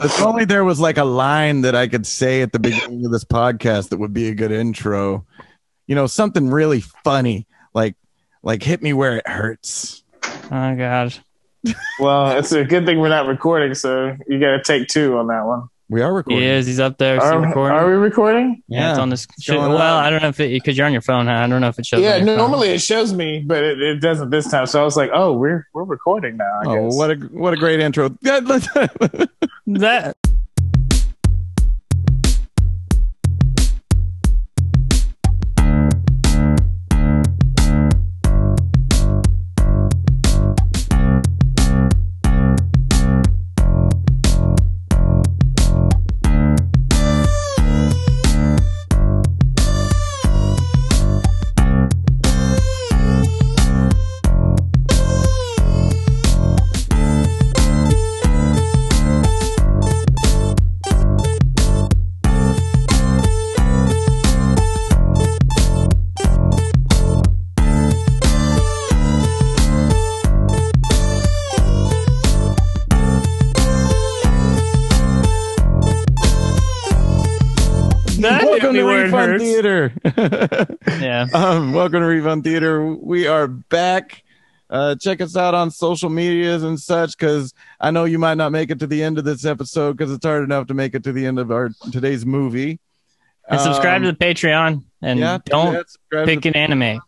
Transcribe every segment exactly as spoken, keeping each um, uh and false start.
If only there was like a line that I could say at the beginning of this podcast that would be a good intro. You know, something really funny, like like hit me where it hurts. Oh God. Well, it's a good thing we're not recording, so you got to take two on that one. We are recording. He is. He's up there. Are, recording. are we recording? Yeah, yeah, it's on this. Showing well, up. I don't know if it because you're on your phone. Huh? I don't know if it shows. Yeah, on your normally phone. it shows me, but it, it doesn't this time. So I was like, oh, we're we're recording now. I Oh, guess. what a what a great intro. that. Welcome to where it Refund hurts. Theater. Yeah. Um, welcome to Refund Theater. We are back. Uh, check us out on social medias and such, because I know you might not make it to the end of this episode because it's hard enough to make it to the end of our today's movie. And subscribe Um, to the Patreon and yeah, do don't that. Subscribe to pick the- an anime.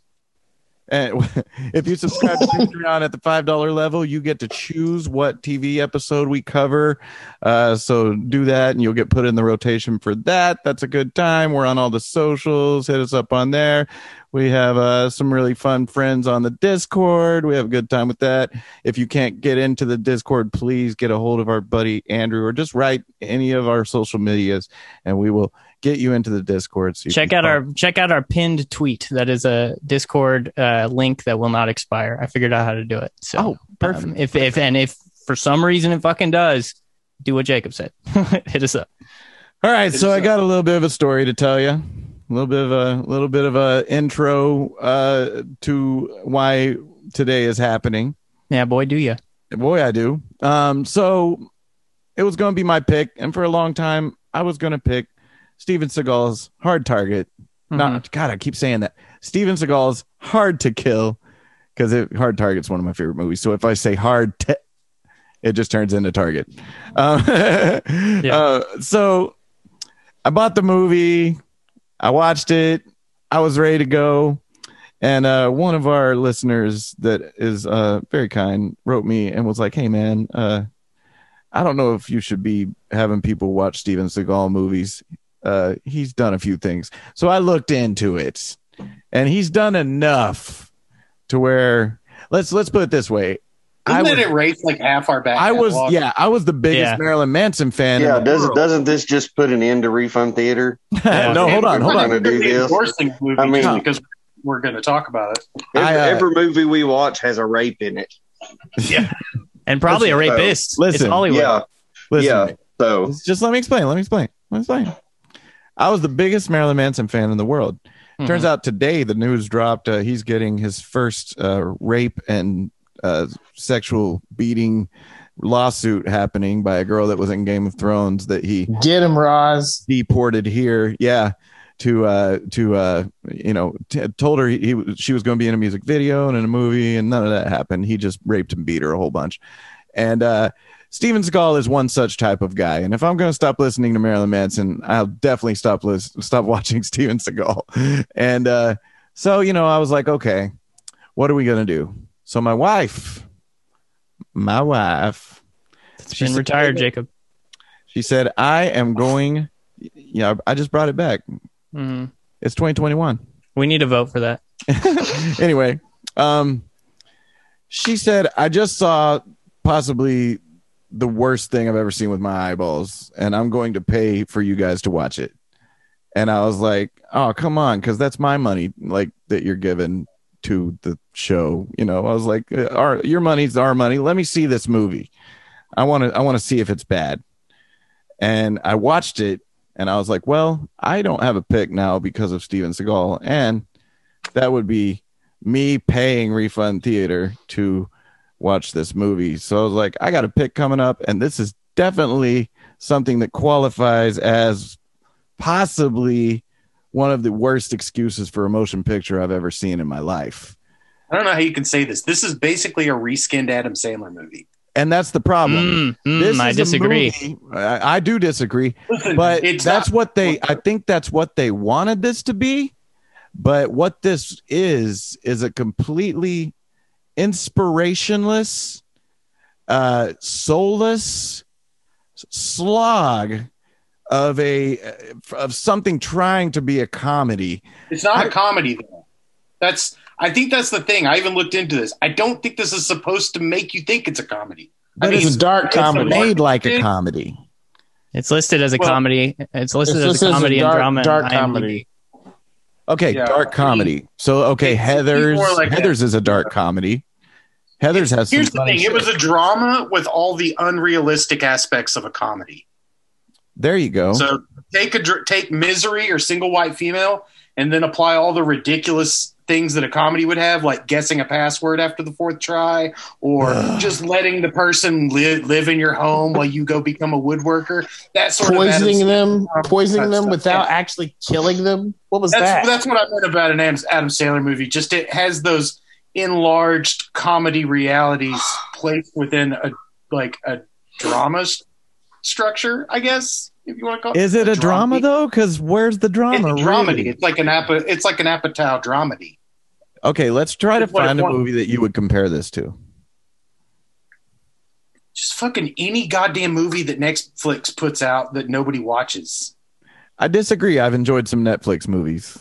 And if you subscribe to Patreon at the five dollar level, you get to choose what T V episode we cover. Uh, so do that and you'll get put in the rotation for that. That's a good time. We're on all the socials. Hit us up on there. We have uh, some really fun friends on the Discord. We have a good time with that. If you can't get into the Discord, please get a hold of our buddy Andrew or just write any of our social medias and we will get you into the Discord. So you Check can out talk. our check out our pinned tweet. That is a Discord uh, link that will not expire. I figured out how to do it. So Oh, perfect. um, if if and if for some reason it fucking does, do what Jacob said. Hit us up. All right, so I got a little bit of a story to tell you. A little bit of a little bit of a intro uh, to why today is happening. Yeah, boy, do you? Boy, I do. Um, so it was going to be my pick, and for a long time, I was going to pick Steven Seagal's Hard Target. Mm-hmm. Not God, I keep saying that. Steven Seagal's Hard to Kill, because Hard Target's one of my favorite movies. So if I say Hard to, it just turns into Target. Um, Yeah. uh, so I bought the movie. I watched it. I was ready to go. And uh, one of our listeners that is uh, very kind wrote me and was like, hey, man, uh, I don't know if you should be having people watch Steven Seagal movies. Uh, he's done a few things. So I looked into it and he's done enough to where let's let's put it this way. I Isn't was, it erased like half our back? I was catalog? yeah, I was the biggest Yeah. Marilyn Manson fan. Yeah, in the doesn't world. doesn't this just put an end to Refund Theater? No, hold on, hold We're on. gonna do We're this. endorsing the movie I mean- just because we're going to talk about it. Every, I, uh, every movie we watch has a rape in it. And probably a Listen, rapist. listen, it's Hollywood. Yeah, Listen, yeah. So Just- Just let me explain. Let me explain. Let me explain. I was the biggest Marilyn Manson fan in the world. Mhm. Turns out today the news dropped. Uh, he's getting his first uh, rape and uh, sexual beating lawsuit happening by a girl that was in Game of Thrones that he Get him, Roz. deported here. Yeah. To uh to uh you know t- told her he, he she was going to be in a music video and in a movie and none of that happened. He just raped and beat her a whole bunch. And uh Steven Seagal is one such type of guy. And if I'm going to stop listening to Marilyn Manson, I'll definitely stop lis- stop watching Steven Seagal. And uh so you know I was like, okay, what are we going to do? So my wife my wife It's she been said- retired, Jacob. she said, I am going yeah, I just brought it back. Mhm. It's twenty twenty-one. We need a vote for that. Anyway, um, she said, I just saw possibly the worst thing I've ever seen with my eyeballs, and I'm going to pay for you guys to watch it. And I was like, oh, come on, because that's my money, like that you're giving to the show. You know, I was like, uh, our your money's our money. Let me see this movie. I want to I want to see if it's bad. And I watched it. And I was like, well, I don't have a pick now because of Steven Seagal. And that would be me paying Refund Theater to watch this movie. So I was like, I got a pick coming up. And this is definitely something that qualifies as possibly one of the worst excuses for a motion picture I've ever seen in my life. I don't know how you can say this. This is basically a reskinned Adam Sandler movie. And that's the problem. Mm, mm, this I is a disagree. movie- I, I do disagree, Listen, but it's that's not- what they, I think that's what they wanted this to be. But what this is, is a completely inspirationless, uh, soulless slog of a, of something trying to be a comedy. It's not I- a comedy, though. That's. I think that's the thing. I even looked into this. I don't think this is supposed to make you think it's a comedy. But I mean, It's a dark it's a comedy. Made like a marketing- comedy. It's listed as a Well, comedy. It's listed it's as listed a as a comedy dark- and drama. and dark I M D B. comedy. Okay, Yeah, dark I mean, comedy. So okay, it's- it's Heather's more like Heather's is a dark comedy. Heather's has some Here's the funny thing. shit. It was a drama with all the unrealistic aspects of a comedy. There you go. So take a dr- take Misery or Single White Female, and then apply all the ridiculous things that a comedy would have, like guessing a password after the fourth try, or Ugh. just letting the person live live in your home while you go become a woodworker. That sort Poisoning of them, Adam- poisoning them stuff. without Yeah. actually killing them. What was That's that? that's what I meant about an Adam, Adam Sandler movie. Just it has those enlarged comedy realities placed within a like a drama s- structure, I guess, if you want to call it. Is it a drama dramedy. though? Because where's the It's drama? a dramedy. really? It's like an apa- It's like an Apatow dramedy. Okay, let's try to It's what find it a wants. movie that you would compare this to. Just fucking any goddamn movie that Netflix puts out that nobody watches. I disagree. I've enjoyed some Netflix movies.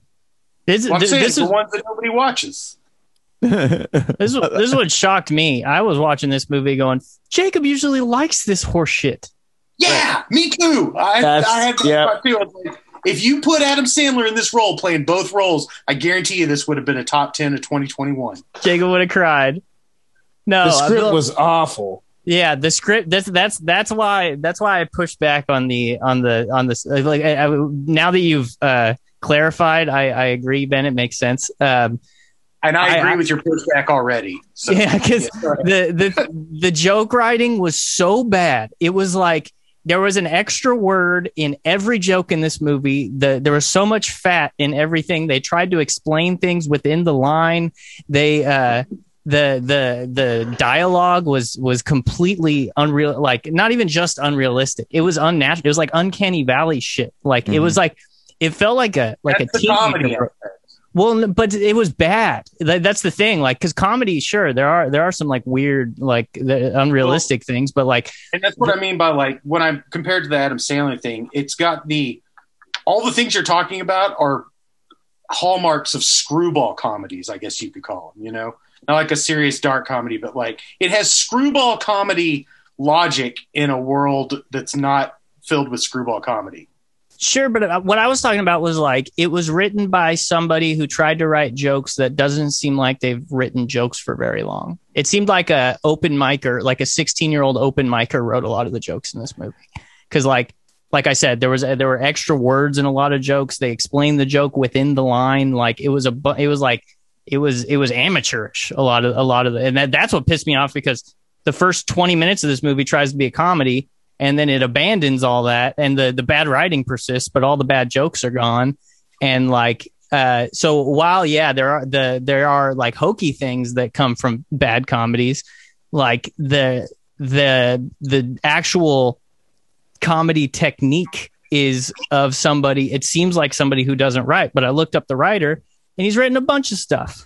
This, Well, I'm this, saying this the is ones that nobody watches. this is what- this is what shocked me. I was watching this movie going, Jacob usually likes this horse shit. Yeah, me too. I, That's- I had that yeah. thought too. I was like, if you put Adam Sandler in this role, playing both roles, I guarantee you this would have been a top ten of twenty twenty-one. Jacob would have cried. No, the I script feel- was awful. yeah, the script. That's that's that's why that's why I pushed back on the on the on this. Like I, I, now that you've uh, clarified, I, I agree, Ben. It makes sense. Um, And I, I- agree I- with your pushback already. So, yeah, because yeah. the the the joke writing was so bad. It was like there was an extra word in every joke in this movie. The there was so much fat in everything. They tried to explain things within the line. They uh the the the dialogue was was completely unreal, like not even just unrealistic. It was unnatural. It was like uncanny valley shit. Like it was like it felt like a like That's a the comedy teenager. aspect. Well, n- but it was bad. That, that's the thing. Like, because comedy, sure, there are there are some like weird, like the unrealistic things, but like, And that's what I mean by like when I'm compared to the Adam Sandler thing, it's got the all the things you're talking about are hallmarks of screwball comedies, I guess you could call them, you know? Not like a serious dark comedy, but like it has screwball comedy logic in a world that's not filled with screwball comedy. sure. But uh, what I was talking about was like it was written by somebody who tried to write jokes that doesn't seem like they've written jokes for very long. It seemed like a open micer, like a sixteen year old open micer wrote a lot of the jokes in this movie. Because like like I said, there was there were extra words in a lot of jokes. They explained the joke within the line. Like it was a bu- it was like it was it was amateurish. A lot of a lot of the, and that, that's what pissed me off because the first twenty minutes of this movie tries to be a comedy and then it abandons all that and the the bad writing persists, but all the bad jokes are gone. And like uh, so while yeah, there are the there are like hokey things that come from bad comedies, like the the the actual comedy technique is of somebody, it seems like somebody who doesn't write, but I looked up the writer and he's written a bunch of stuff.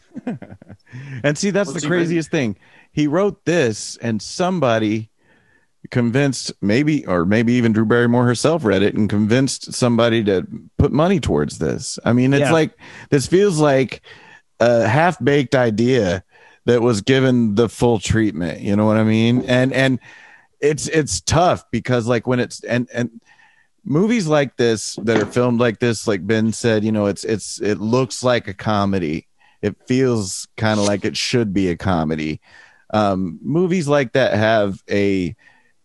And see, that's What's the he written? craziest thing. He wrote this, and somebody convinced, maybe, or maybe even Drew Barrymore herself read it and convinced somebody to put money towards this. I mean, it's Yeah. like this feels like a half baked idea that was given the full treatment. You know what I mean? And and it's it's tough because like when it's and and movies like this that are filmed like this, like Ben said, you know, it's it's it looks like a comedy. It feels kind of like it should be a comedy. Um, movies like that have a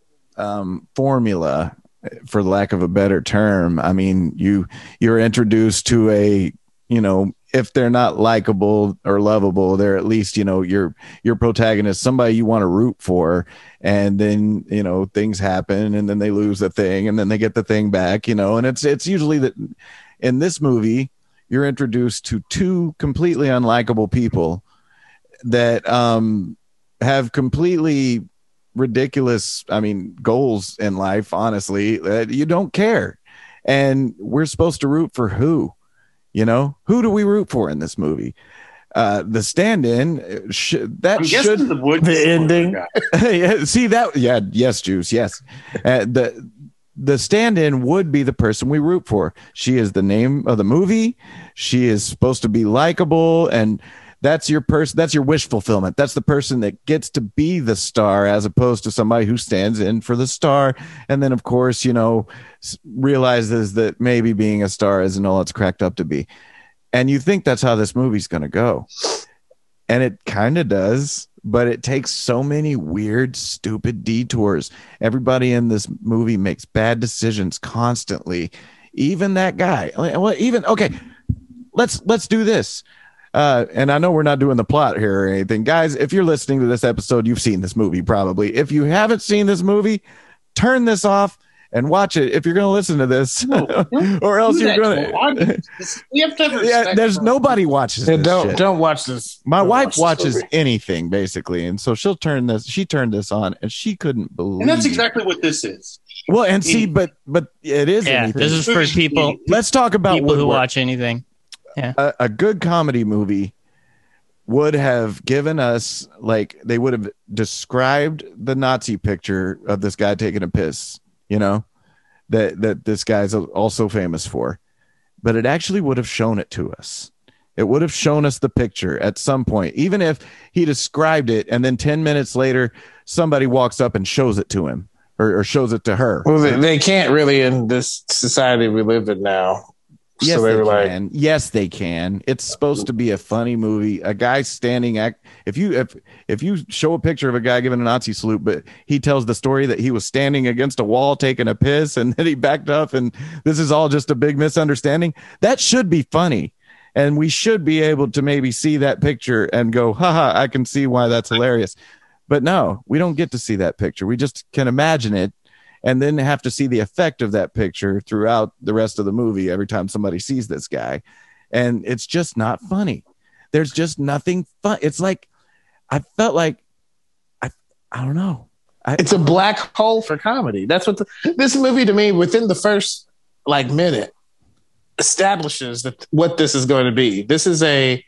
um, formula, for lack of a better term. I mean, you you're introduced to a you know if they're not likable or lovable, they're at least, you know, your your protagonist, somebody you want to root for. And then, you know, things happen and then they lose the thing and then they get the thing back, you know, and it's it's usually that in this movie, you're introduced to two completely unlikable people that um, have completely ridiculous, I mean, goals in life, honestly, that you don't care. And we're supposed to root for who? You know, who do we root for in this movie? Uh, the stand-in sh- that I'm should guessing the wood The ending. yeah, see that yeah yes Juice yes uh, the the stand-in would be the person we root for. She is the name of the movie. She is supposed to be likable, and that's your person. That's your wish fulfillment. That's the person that gets to be the star, as opposed to somebody who stands in for the star, and then of course, you know, realizes that maybe being a star isn't all it's cracked up to be. And you think that's how this movie's going to go, and it kind of does, but it takes so many weird, stupid detours. Everybody in this movie makes bad decisions constantly. Even that guy. Well, even okay. Let's let's do this. Uh, and I know we're not doing the plot here or anything, guys. If you're listening to this episode, you've seen this movie probably. If you haven't seen this movie, turn this off and watch it. If you're going to listen to this, No, or else do you're that going to our audience. This- We have to have Yeah, respect there's for- nobody watches Yeah, this don't shit. don't watch this. My Don't wife watch this watches movie. anything basically, and so she'll turn this. She turned this on, and she couldn't believe. And that's exactly what this is. well. And see, but but it is Yeah, anything. this is for people Let's talk about people who Woodward. watch anything. a, a good comedy movie would have given us, like, they would have described the Nazi picture of this guy taking a piss, you know, that that this guy's also famous for, but it actually would have shown it to us. It would have shown us the picture at some point, even if he described it and then ten minutes later somebody walks up and shows it to him, or, or shows it to her. Well, they, they can't really in this society we live in now. Yes, so they, they were like, can. Yes, they can. It's supposed to be a funny movie. A guy standing act. If you if if you show a picture of a guy giving a Nazi salute, but he tells the story that he was standing against a wall taking a piss, and then he backed up, and this is all just a big misunderstanding. That should be funny, and we should be able to maybe see that picture and go, haha, I can see why that's hilarious. But no, we don't get to see that picture. We just can imagine it, and then have to see the effect of that picture throughout the rest of the movie every time somebody sees this guy. And it's just not funny. There's just nothing fun. It's like, I felt like, I I don't know. I, it's a black hole for comedy. That's what the, this movie to me, within the first like minute, establishes that what this is going to be. This is a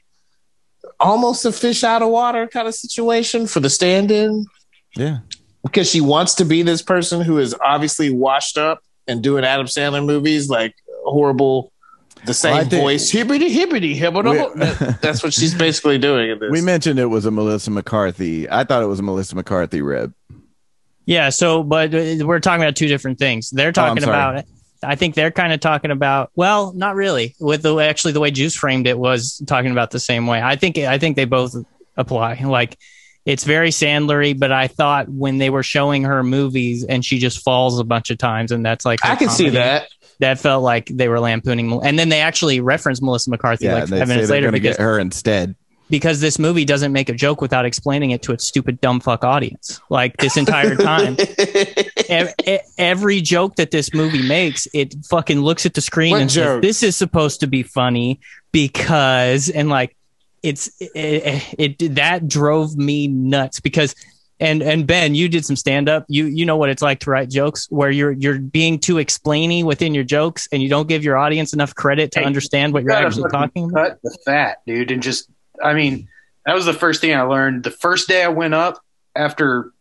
almost a fish out of water kind of situation for the stand-in. yeah. Because she wants to be this person who is obviously washed up and doing Adam Sandler movies, like horrible, the same Well, I think- voice, hibbity hibbity hibbity. We- That- That's what she's basically doing in this. We mentioned it was a Melissa McCarthy. I thought it was a Melissa McCarthy rib. Yeah, so but uh, we're talking about two different things. They're talking sorry. about I think they're kind of talking about, well, not really. With the actually the way Juice framed it was talking about the same way. I think I think they both apply. Like, it's very Sandlery, but I thought when they were showing her movies and she just falls a bunch of times, and that's like her I can see comedy, that. that felt like they were lampooning. Mel- And then they actually referenced Melissa McCarthy Yeah, like and they five say minutes they're later going to because get her instead. because this movie doesn't make a joke without explaining it to its stupid dumb fuck audience. Like, this entire time, ev- e- every joke that this movie makes, it fucking looks at the screen What and says, joke? "This is supposed to be funny because," and like, it's it, it, it that drove me nuts because. And and Ben, you did some stand up. You you know what it's like to write jokes where you're you're being too explainy within your jokes and you don't give your audience enough credit to Hey, understand what You you're gotta actually fucking talking about. Cut the fat, dude, and just I mean, that was the first thing I learned. The first day I went up after,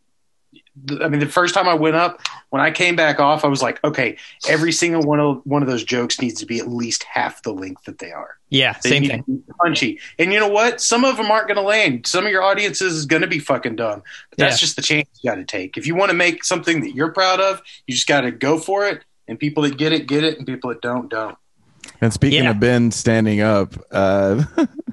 I mean, the first time I went up, when I came back off, I was like, okay, every single one of one of those jokes needs to be at least half the length that they are. Yeah, They same need thing. to be punchy. And you know what? Some of them aren't going to land. Some of your audiences is going to be fucking dumb. But that's Yeah. just the chance you got to take. If you want to make something that you're proud of, you just got to go for it. And people that get it, get it. And people that don't, don't. And speaking Yeah. of Ben standing up, uh,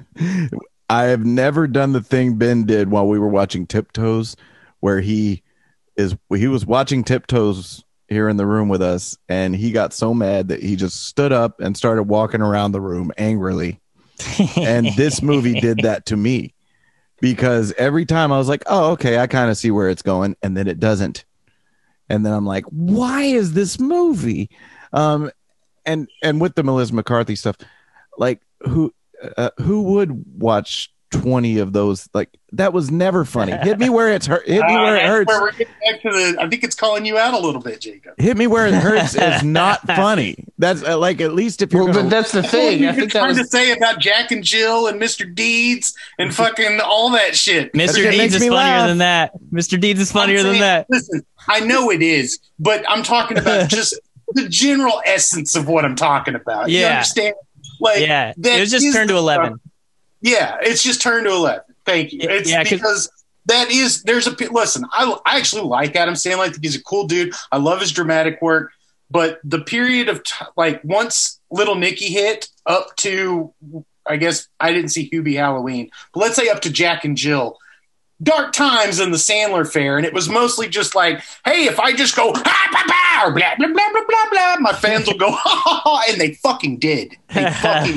I have never done the thing Ben did while we were watching Tiptoes, where he is he was watching Tiptoes here in the room with us, and he got so mad that he just stood up and started walking around the room angrily. And this movie did that to me, because every time I was like, oh, okay, I kind of see where it's going. And then it doesn't. And then I'm like, why is this movie? Um, and, and with the Melissa McCarthy stuff, like who, uh, who would watch twenty of those? Like, that was never funny. Hit me where it's hurt. Hit me where Uh, it that's hurts. where we're getting back to the, I think it's calling you out a little bit, Jacob. Hit me where it hurts is not funny. That's uh, like, at least if you're Well, gonna, but that's the That's what thing. you're I think that trying was to say about Jack and Jill and Mister Deeds and fucking all that shit. Mister That shit Deeds makes is me funnier laugh. than that. Mister Deeds is funnier I'm than saying, that. Listen, I know it is, but I'm talking about just the general essence of what I'm talking about. You Yeah. understand? Like, Yeah, that it was just is turned to the eleven. stuff- Yeah, it's just turned to eleven. Thank you. Yeah, It's yeah, 'cause- because that is there's a listen. I I actually like Adam Sandler. I think he's a cool dude. I love his dramatic work. But the period of t- like once Little Nicky hit up to, I guess I didn't see Hubie Halloween, but let's say up to Jack and Jill. Dark times in the Sandler Fair, and it was mostly just like, hey, if I just go, ha, bah, bah, or blah, blah, blah, blah, blah, blah, my fans will go, ha, ha, ha, and they fucking did. They fucking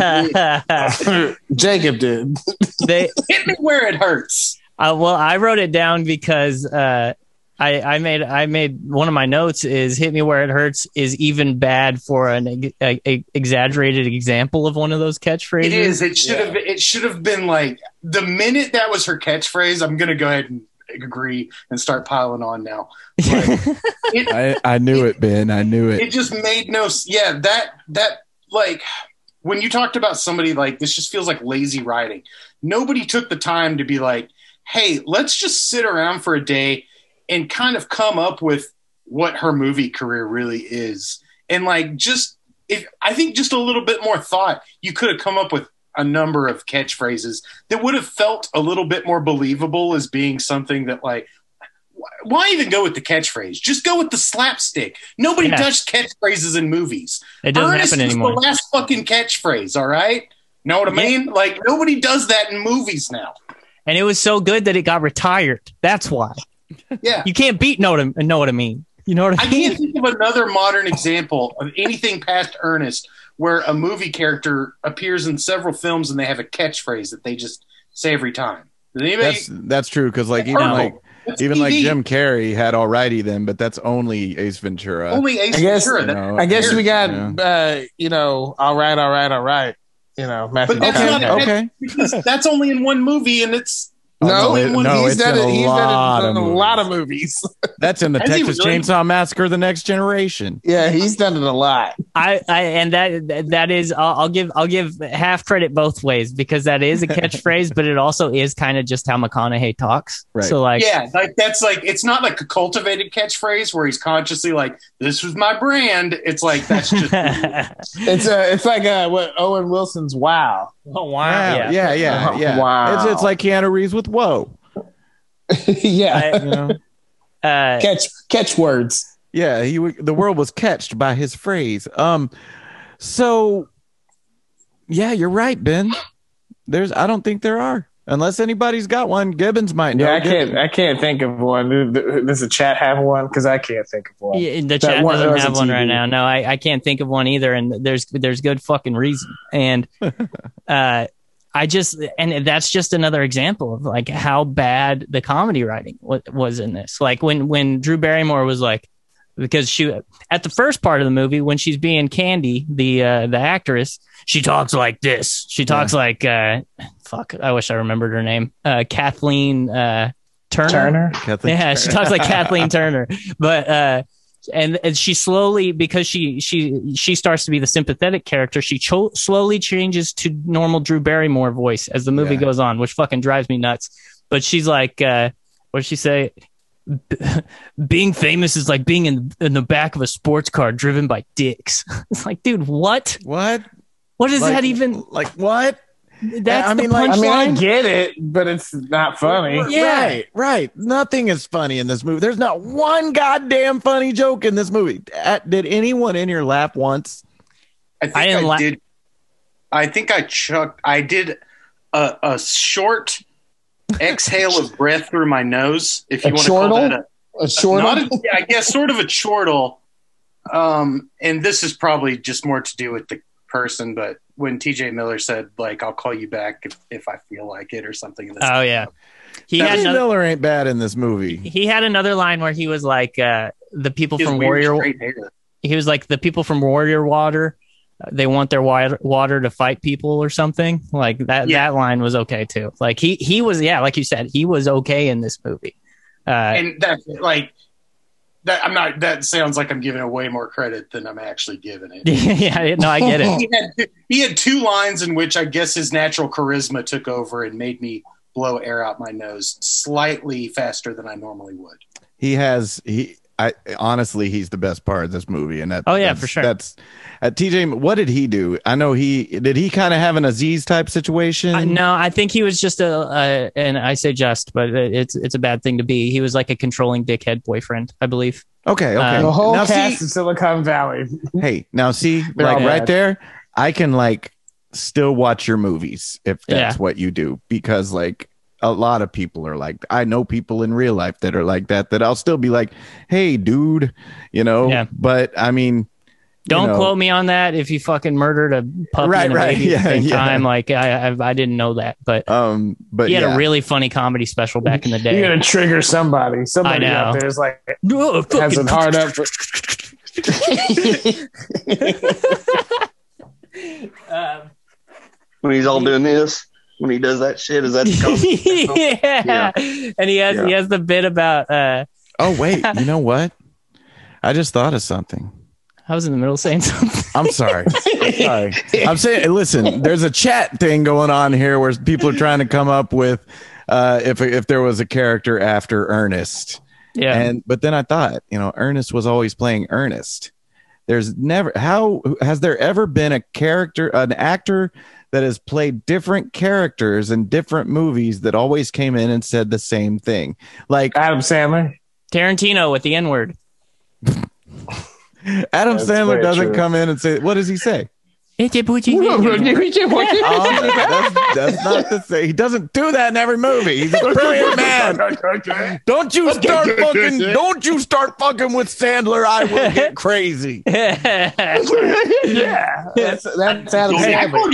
did. Jacob did. they Hit me where it hurts. Uh, well, I wrote it down because uh, I, I made I made one of my notes is "hit me where it hurts" is even bad for an a, a, exaggerated example of one of those catchphrases. It is. It should have. It should have been like the minute that was her catchphrase. I'm gonna go ahead and agree and start piling on now. Like, it, I, I knew it, Ben. I knew it. it just made no. s- Yeah, that that like when you talked about somebody like this, just feels like lazy writing. Nobody took the time to be like, hey, let's just sit around for a day and kind of come up with what her movie career really is. And like, just if I think just a little bit more thought, you could have come up with a number of catchphrases that would have felt a little bit more believable as being something that like, wh- why even go with the catchphrase? Just go with the slapstick. Nobody Yeah. does catchphrases in movies. It doesn't Ernest happen is anymore. the last fucking catchphrase. All right. Know what I Yeah. mean? Like nobody does that in movies now. And it was so good that it got retired. That's why. Yeah. You can't beat know what I, know what I mean. You know what I I mean? can't think of another modern example of anything past Ernest where a movie character appears in several films and they have a catchphrase that they just say every time. Does anybody? That's that's true, because like even No. like It's even T V. like Jim Carrey had Alrighty Then, but that's only Ace Ventura. Only Ace I guess- Ventura. you that- know, I guess we got, Yeah. uh, you know, all right, all right, all right. You know, Matthew But that's Okay, not McConaughey. okay. because that's only in one movie, and it's Oh, No, no, it- one- no, he's it's done in it. a He's lot done it in of a movies. lot of movies. That's in the Has he Texas really? Chainsaw Massacre: The Next Generation. Yeah, he's done it a lot. I, I and that that is I'll, I'll give I'll give half credit both ways because that is a catchphrase, but it also is kind of just how McConaughey talks. Right. So like, yeah, like that's like it's not like a cultivated catchphrase where he's consciously like, "This was my brand." It's like that's just It's uh, it's like uh, what Owen Wilson's "Wow." oh, Wow. yeah. Yeah, yeah, yeah. Wow. It's it's like Keanu Reeves with "Whoa." yeah, You know? Uh, catch catch words. Yeah, he w- the world was catched by his phrase. Um, so yeah, you're right, Ben. There's I don't think there are, unless anybody's got one. Gibbons might know. Yeah, I Gibbons- can't. I can't think of one. Does the chat have one? Because I can't think of one. Yeah, the That chat one- that doesn't was have a one T V. right now. No, I, I can't think of one either, and there's there's good fucking reason. And uh, I just and that's just another example of like how bad the comedy writing w- was in this. Like when when Drew Barrymore was like, because she at the first part of the movie when she's being Candy, the uh, the actress, she talks like this. She talks like uh, fuck. I wish I remembered her name. Uh, Kathleen uh, Turner. Turner. Kathleen Yeah, she talks like Kathleen Turner, but uh, and, and she slowly because she she she starts to be the sympathetic character. She cho- slowly changes to normal Drew Barrymore voice as the movie Yeah. goes on, which fucking drives me nuts. But she's like, uh, what did she say? B- being famous is like being in in the back of a sports car driven by dicks. It's like, dude, what? What? What does Like- that even? like what? That's I the mean, like- I mean, I punchline? get it, but it's not funny. Yeah. Right, right. Nothing is funny in this movie. There's not one goddamn funny joke in this movie. Uh, Did anyone in here laugh once? I think I I, didn't la- did. I think I chucked. I did a, a short exhale of breath through my nose. If you A want to call chortle? that a, A short not one? a, I guess sort of a chortle. Um, and this is probably just more to do with the person, but when T J Miller said, like, I'll call you back if, if I feel like it or something. In this Oh yeah, he That had T J another, Miller ain't bad in this movie. he had another line where he was like, uh, the people His from weird Warrior. straight hair. He was like, the people from Warrior Water. uh, They want their water, water to fight people or something like that. Yeah. That line was okay too. Like he he was yeah, like you said, he was okay in this movie. Uh, And that, like, that I'm not. That sounds like I'm giving away more credit than I'm actually giving it. yeah, no, I get it. He had he had two lines in which I guess his natural charisma took over and made me blow air out my nose slightly faster than I normally would. He has he. I honestly, he's the best part of this movie, and that. Oh, yeah, that's- for sure. That's uh, T J. What did he do? I know he did. He kind of have an Aziz type situation. Uh, no, I think he was just a, a, and I say just, but it's it's a bad thing to be. He was like a controlling dickhead boyfriend, I believe. Okay, okay. Um, The whole now cast see, of Silicon Valley. hey, now see, They're like all right bad. there, I can like still watch your movies if that's Yeah. what you do, because like a lot of people are like, I know people in real life that are like that. That I'll still be like, hey, dude, you know. Yeah. But I mean, Don't you know, quote me on that. If you fucking murdered a puppy Right, and a right, baby at the yeah, same yeah. time, like I, I I didn't know that, but Um, but he had yeah. a really funny comedy special back in the You're day. gonna trigger somebody. Somebody I know. out there is like Oh, has fucking- a hard up. For- Um, When he's all doing this, when he does that shit, is that the yeah. and he has Yeah. he has the bit about. uh Oh wait, you know what? I just thought of something. I was in the middle of saying something. I'm sorry. I'm sorry. I'm saying, listen, there's a chat thing going on here where people are trying to come up with uh, if if there was a character after Ernest. Yeah, And but then I thought, you know, Ernest was always playing Ernest. There's never how has there ever been a character, an actor that has played different characters in different movies that always came in and said the same thing? Like Adam Sandler. Tarantino with the N word. Adam That's Sandler very doesn't true. come in and say, what does he say? It's a butchie. Oh, that's, that's not the same. He doesn't do that in every movie. He's a brilliant man. Don't you start fucking. Don't you start fucking with Sandler. I will get crazy. Yeah, that's that's Adam Sandler.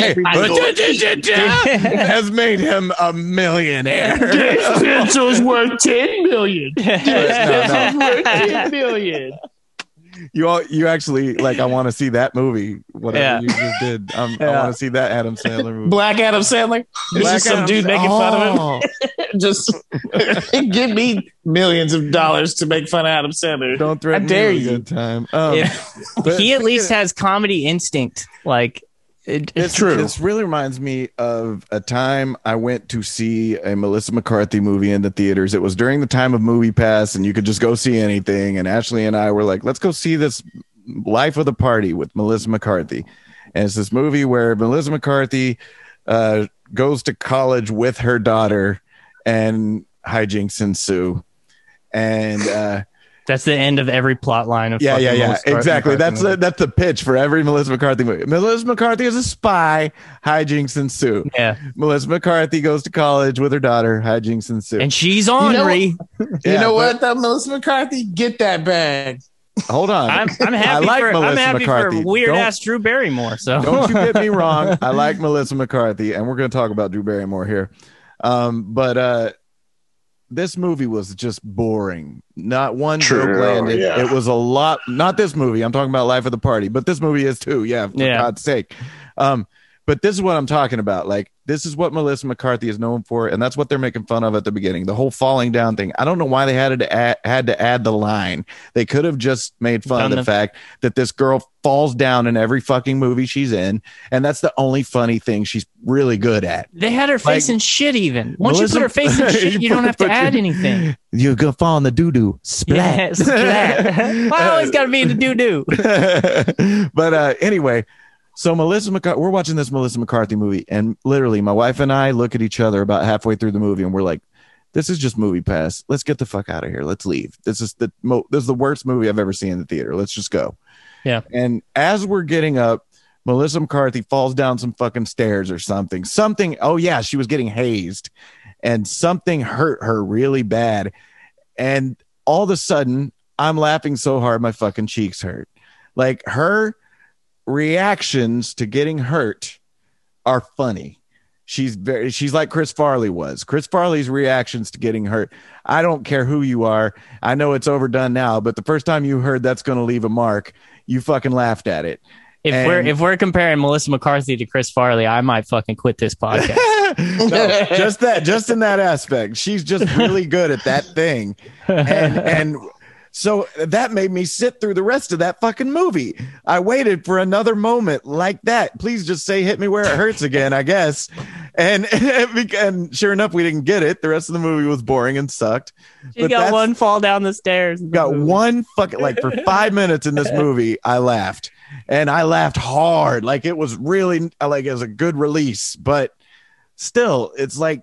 Hey, has made him a millionaire. pencil's worth ten million. No, no. Worth ten million. You all, you actually like. I want to see that movie. Whatever Yeah. you just did. Um, I Yeah. want to see that Adam Sandler movie. Black Adam Sandler. This Black is some Adam- dude making fun of him. Oh, Just give me millions of dollars to make fun of Adam Sandler. Don't threaten How dare me with a you. good time. Um, If- but he at speaking least of- has comedy instinct. Like it, It's True. This really reminds me of a time I went to see a Melissa McCarthy movie in the theaters. It was during the time of Movie Pass, and you could just go see anything. And Ashley and I were like, let's go see this Life of the Party with Melissa McCarthy. And it's this movie where Melissa McCarthy uh, goes to college with her daughter, and hijinks ensue. And uh, that's the end of every plot line of yeah, fucking yeah, yeah, Melissa McCarthy exactly. That's movie. the, that's the pitch for every Melissa McCarthy movie. Melissa McCarthy is a spy, hijinks ensue. yeah, Melissa McCarthy goes to college with her daughter, hijinks ensue. and she's know- ornery. You Yeah, know but- what, though, Melissa McCarthy? Get that bag. Hold on. I'm I'm I happy like for I'm Melissa happy McCarthy. for weird Don't- ass Drew Barrymore. So Don't you get me wrong. I like Melissa McCarthy, and we're going to talk about Drew Barrymore here. Um, but uh, this movie was just boring. Not one True, joke landed. yeah. It was a lot. Not this movie. I'm talking about Life of the Party, but this movie is too. Yeah, for Yeah. God's sake. Um, but this is what I'm talking about. Like, this is what Melissa McCarthy is known for, and that's what they're making fun of at the beginning. The whole falling down thing. I don't know why they had to add, had to add the line. They could have just made fun Done of the, the- fact that this girl falls down in every fucking movie she's in, and that's the only funny thing she's really good at. they had her face Like, in shit. Even once Melissa- you put her face in shit, you don't have to put add your- anything. You're gonna fall in the doo doo. Yeah, Splat. splat. Why always got to be in the doo doo? But uh, anyway, so Melissa McCarthy, we're watching this Melissa McCarthy movie, and literally, my wife and I look at each other about halfway through the movie, and we're like, "This is just Movie Pass. Let's get the fuck out of here. Let's leave. This is the mo- this is the worst movie I've ever seen in the theater. Let's just go." Yeah. And as we're getting up, Melissa McCarthy falls down some fucking stairs or something. Something. Oh yeah, she was getting hazed, and something hurt her really bad. And all of a sudden, I'm laughing so hard my fucking cheeks hurt. Like, her reactions to getting hurt are funny. She's very she's like Chris Farley was. Chris Farley's reactions to getting hurt. I don't care who you are. I know it's overdone now, but the first time you heard that's going to leave a mark, you fucking laughed at it. If And- we're if we're comparing Melissa McCarthy to Chris Farley, I might fucking quit this podcast. No, just that, just in that aspect, she's just really good at that thing, and and so that made me sit through the rest of that fucking movie. I waited for another moment like that. Please just say "hit me where it hurts" again, I guess. And and sure enough, we didn't get it. The rest of the movie was boring and sucked. She But got that's- one fall down the stairs. in the got movie. one fucking like for five minutes in this movie, I laughed, and I laughed hard. Like it was really like it was a good release, but still, it's like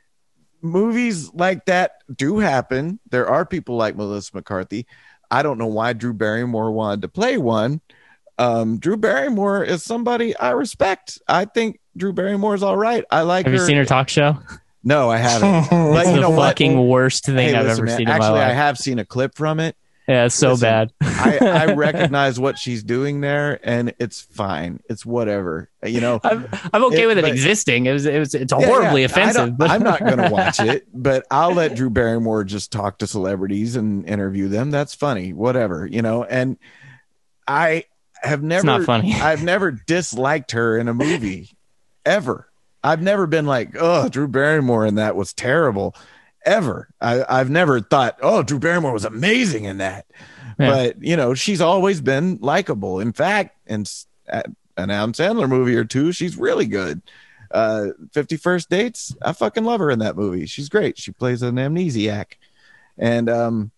movies like that do happen. There are people like Melissa McCarthy. I don't know why Drew Barrymore wanted to play one. Um, Drew Barrymore is somebody I respect. I think Drew Barrymore is all right. I like Have her. you seen her talk show? No, I haven't. But It's you the know what? fucking worst thing Hey, I've listen, ever man, seen in actually, my I life. have seen a clip from it. Yeah, it's so Listen, bad. I, I recognize what she's doing there, and it's fine. It's whatever, you know. I'm, I'm okay It- with it but- existing. It was, it was, it's Yeah, horribly yeah, I offensive. don't- But I'm not going to watch it, but I'll let Drew Barrymore just talk to celebrities and interview them. That's funny, whatever, you know. And I have never, not funny. I've never disliked her in a movie ever. I've never been like, oh, Drew Barrymore in that was terrible. Ever. I, I've never thought, oh, Drew Barrymore was amazing in that. Yeah. But, you know, she's always been likable. In fact, in s- at an Adam Sandler movie or two, she's really good. Uh, fifty First Dates, I fucking love her in that movie. She's great. She plays an amnesiac. And um,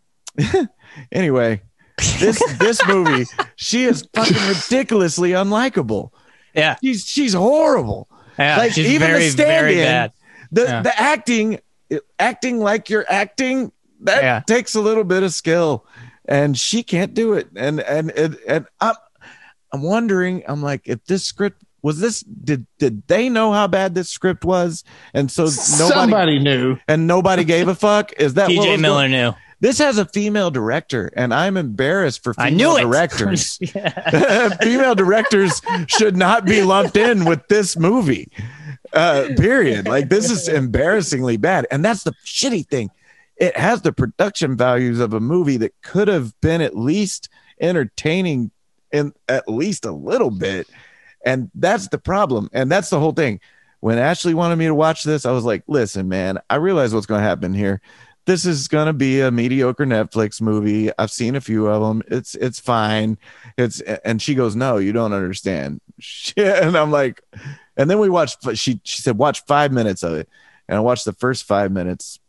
anyway, this this movie, she is fucking ridiculously unlikable. yeah, She's she's horrible. yeah, like, she's even the very, very stand-in, bad. The Yeah. the acting, acting like you're acting, that Yeah. takes a little bit of skill, and she can't do it. And and and, and I'm I'm wondering, I'm like, if this script was this, did did they know how bad this script was, and so nobody Somebody knew. and nobody gave a fuck? Is that T what J was Miller going- knew. This has a female director, and I'm embarrassed for I female knew it. directors. Yeah. Female directors should not be lumped in with this movie. Uh, period. Like, this is embarrassingly bad, and that's the shitty thing. It has the production values of a movie that could have been at least entertaining in at least a little bit, and that's the problem. And that's the whole thing. When Ashley wanted me to watch this, I was like, "Listen, man, I realize what's going to happen here. This is going to be a mediocre Netflix movie. I've seen a few of them. It's it's fine. It's." And she goes, "No, you don't understand." Shit. And I'm like, and then we watched. She she said, "Watch five minutes of it," and I watched the first five minutes,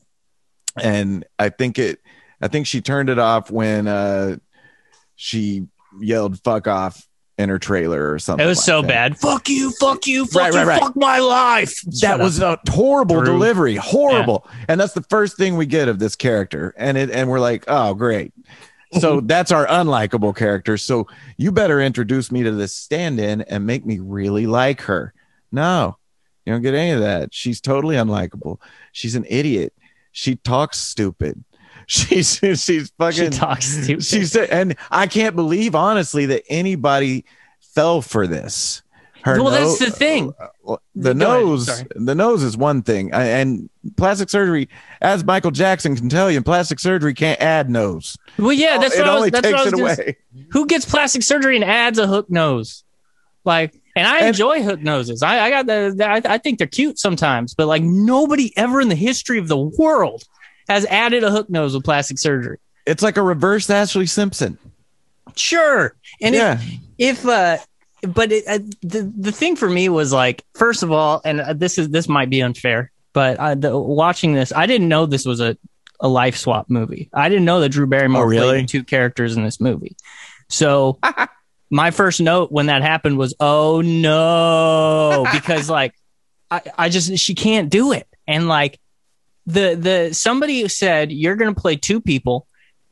and I think it. I think she turned it off when uh, she yelled "fuck off" in her trailer or something. It was like so that. bad. Fuck you, fuck you, fuck Right, you, right, right. fuck my life. That Shut was up. a horrible Drew. delivery, horrible. And that's the first thing we get of this character. And it and we're like, oh, great. So that's our unlikable character. So you better introduce me to this stand-in and make me really like her. No, you don't get any of that. She's totally unlikable. She's an idiot. She talks stupid. She's she's fucking She talks stupid. She said, and I can't believe honestly that anybody fell for this. Her Well, no- that's the thing. well, the Go ahead. nose, Sorry. the nose is one thing, I- and plastic surgery, as Michael Jackson can tell you, plastic surgery can't add nose. Well, yeah, that's it what I was, only that's what I takes was it gonna away. Who gets plastic surgery and adds a hook nose? Like, and I And- enjoy hook noses. I, I got the, the I, I think they're cute sometimes, but like nobody ever in the history of the world has added a hook nose with plastic surgery. It's like a reverse Ashley Simpson. Sure, and Yeah, if, if uh, but it, uh, the the thing for me was like, first of all, and uh, this is this might be unfair, but uh, the, watching this, I didn't know this was a a life swap movie. I didn't know that Drew Barrymore Oh, really? played two characters in this movie. So my first note when that happened was, oh no, because like I, I just she can't do it. And like the the somebody said you're gonna play two people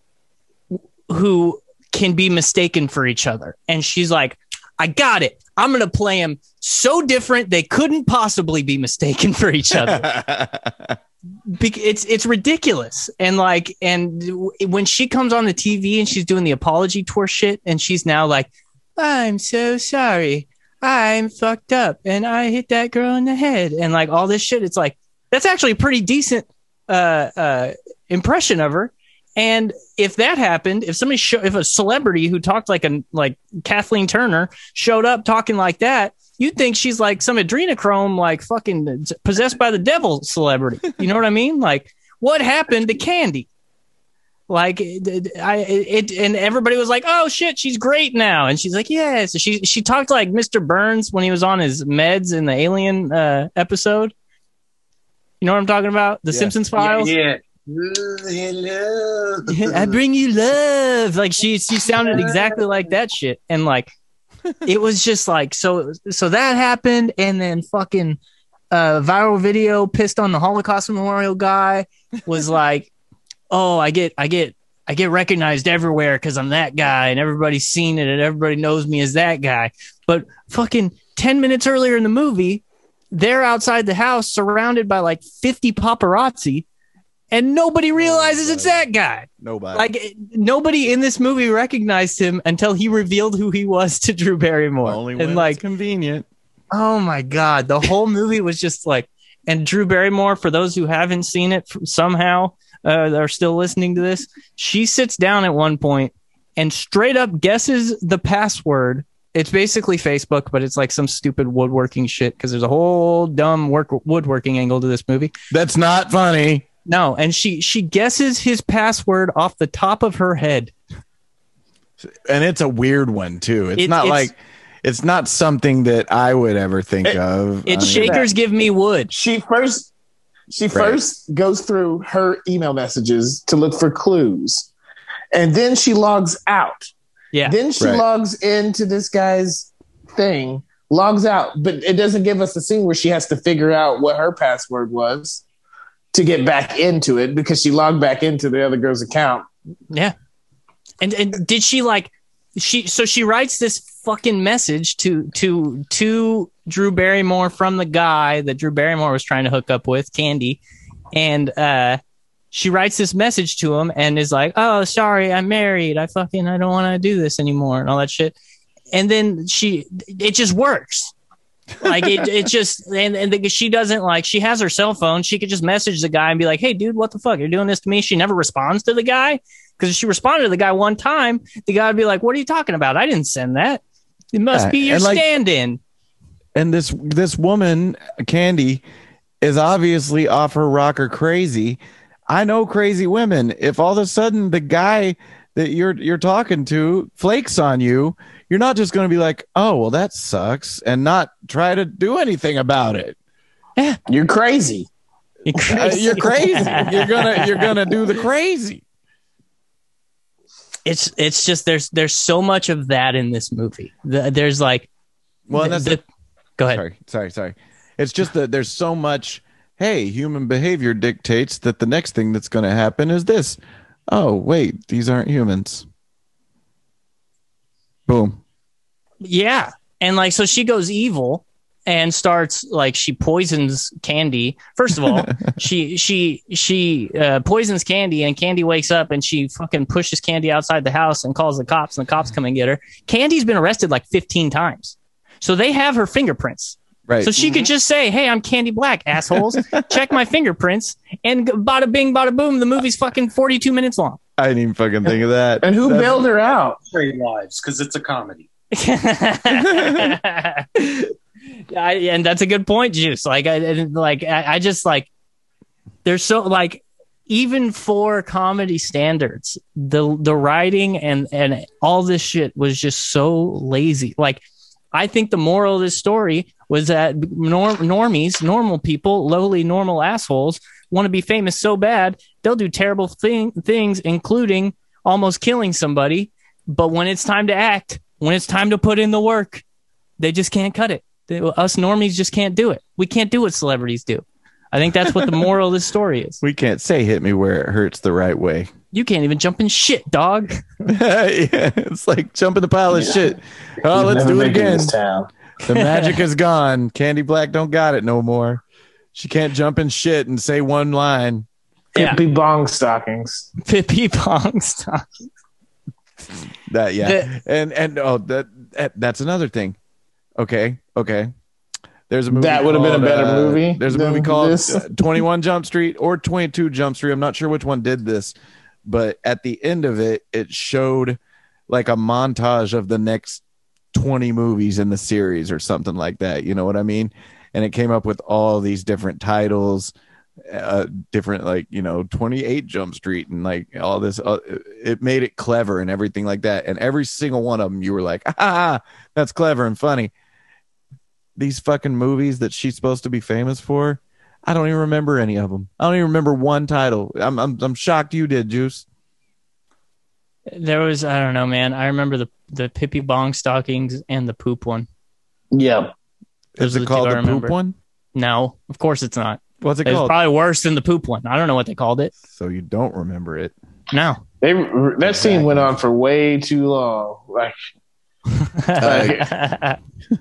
who can be mistaken for each other. And she's like, I got it. I'm gonna play them so different they couldn't possibly be mistaken for each other. Bec- it's it's ridiculous. And like, and w- when she comes on the T V and she's doing the apology tour shit, and she's now like, I'm so sorry. I'm fucked up and I hit that girl in the head and like all this shit. It's like, that's actually a pretty decent uh, uh, impression of her. And if that happened, if somebody, show, if a celebrity who talked like a like Kathleen Turner showed up talking like that, you'd think she's like some adrenochrome, like fucking possessed by the devil celebrity. You know what I mean? Like, what happened to Candy? Like, I it and everybody was like, "Oh shit, she's great now," and she's like, "Yeah." So she she talked like Mister Burns when he was on his meds in the Alien uh, episode. You know what I'm talking about? The Yeah. Simpsons files. Yeah. yeah. I bring you love. Like she she sounded exactly like that shit, and like it was just like so so that happened, and then fucking uh, viral video pissed on the Holocaust Memorial guy was like, oh, I get I get I get recognized everywhere because I'm that guy, and everybody's seen it, and everybody knows me as that guy. But fucking ten minutes earlier in the movie, they're outside the house surrounded by like fifty paparazzi. And nobody realizes it's that guy. Nobody. Like nobody in this movie recognized him until he revealed who he was to Drew Barrymore. Only when and like, it's convenient. oh my god, the whole movie was just like. And Drew Barrymore, for those who haven't seen it somehow, uh, are still listening to this. She sits down at one point and straight up guesses the password. It's basically Facebook, but it's like some stupid woodworking shit because there's a whole dumb work woodworking angle to this movie. That's not funny. No, and she she guesses his password off the top of her head. And it's a weird one too. It's It- not it's- like it's not something that I would ever think It- of. It's I mean, Shakers Give Me Wood. She first she first goes through her email messages to look for clues. And then she logs out. Yeah. Then she Right. logs into this guy's thing, logs out, but it doesn't give us the scene where she has to figure out what her password was to get back into it because she logged back into the other girl's account. Yeah. And and did she like she so she writes this fucking message to to to Drew Barrymore from the guy that Drew Barrymore was trying to hook up with, Candy. And uh she writes this message to him and is like, "Oh, sorry, I'm married. I fucking I don't want to do this anymore," and all that shit. And then she it just works. Like it, it just and, and the, she doesn't like she has her cell phone. She could just message the guy and be like, "Hey, dude, what the fuck? You're doing this to me." She never responds to the guy because if she responded to the guy one time, the guy would be like, "What are you talking about? I didn't send that. It must Yeah, be your and, like- stand-in." and this this woman, Candy, is obviously off her rocker crazy. I know crazy women. If all of a sudden the guy that you're you're talking to flakes on you, you're not just going to be like, "Oh, well, that sucks," and not try to do anything about it. You're crazy. You're Uh, crazy. you're crazy. You're gonna you're gonna do the crazy. It's it's just there's there's so much of that in this movie. The, there's like, Well, and that's the- go ahead. Sorry, sorry, sorry. It's just that there's so much. Hey, human behavior dictates that the next thing that's going to happen is this. Oh, wait, these aren't humans. Boom. Yeah. And like, so she goes evil and starts like, she poisons Candy. First of all, she, she, she, uh, poisons Candy and Candy wakes up and she fucking pushes Candy outside the house and calls the cops and the cops come and get her. Candy's been arrested like fifteen times. So they have her fingerprints. Right. So she could just say, "Hey, I'm Candy Black, assholes. Check my fingerprints." And bada bing, bada boom. The movie's fucking forty-two minutes long. I didn't even fucking think of that. And who That's- bailed her out? Straight lives because it's a comedy. I, and that's a good point, Juice. Like, I and, like I, I just like there's so like even for comedy standards, the the writing and and all this shit was just so lazy. Like, I think the moral of this story was that norm, normies, normal people, lowly normal assholes want to be famous so bad they'll do terrible thing, things, including almost killing somebody. But when it's time to act, when it's time to put in the work, they just can't cut it. They, us normies just can't do it. We can't do what celebrities do. I think that's what the moral of this story is. We can't say hit me where it hurts the right way. You can't even jump in shit, dog. Yeah, it's like jump in the pile of shit. Oh, You'll let's never do it make in again. this town. The magic is gone. Candy Black don't got it no more. She can't jump in shit and say one line. Yeah. Pippy bong stockings. Pippi Pong stop. That yeah, The- and and oh that, that that's another thing. Okay, okay. There's a movie That would have been a called, better uh, movie There's a than movie called this. uh, twenty-one Jump Street or twenty-two Jump Street. I'm not sure which one did this, but at the end of it, it showed like a montage of the next twenty movies in the series or something like that. You know what I mean? And it came up with all these different titles, uh, different like, you know, twenty-eight Jump Street and like all this. Uh, it made it clever and everything like that. And every single one of them, you were like, ah, that's clever and funny. These fucking movies that she's supposed to be famous for, I don't even remember any of them. I don't even remember one title. I'm I'm I'm shocked you did, Juice. There was, I don't know, man. I remember the the Pippi Bong stockings and the poop one. Yeah. Is Those are it the called two I the poop remember. one? No, of course it's not. What's it It's called? probably worse than the poop one. I don't know what they called it. So you don't remember it. No. They that scene went on for way too long. Like, Uh,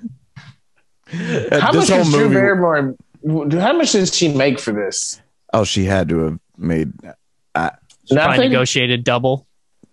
how this much whole does Drew movie- Barrymore? How much did she make for this? Oh, she had to have made. Probably Nothing. negotiated double.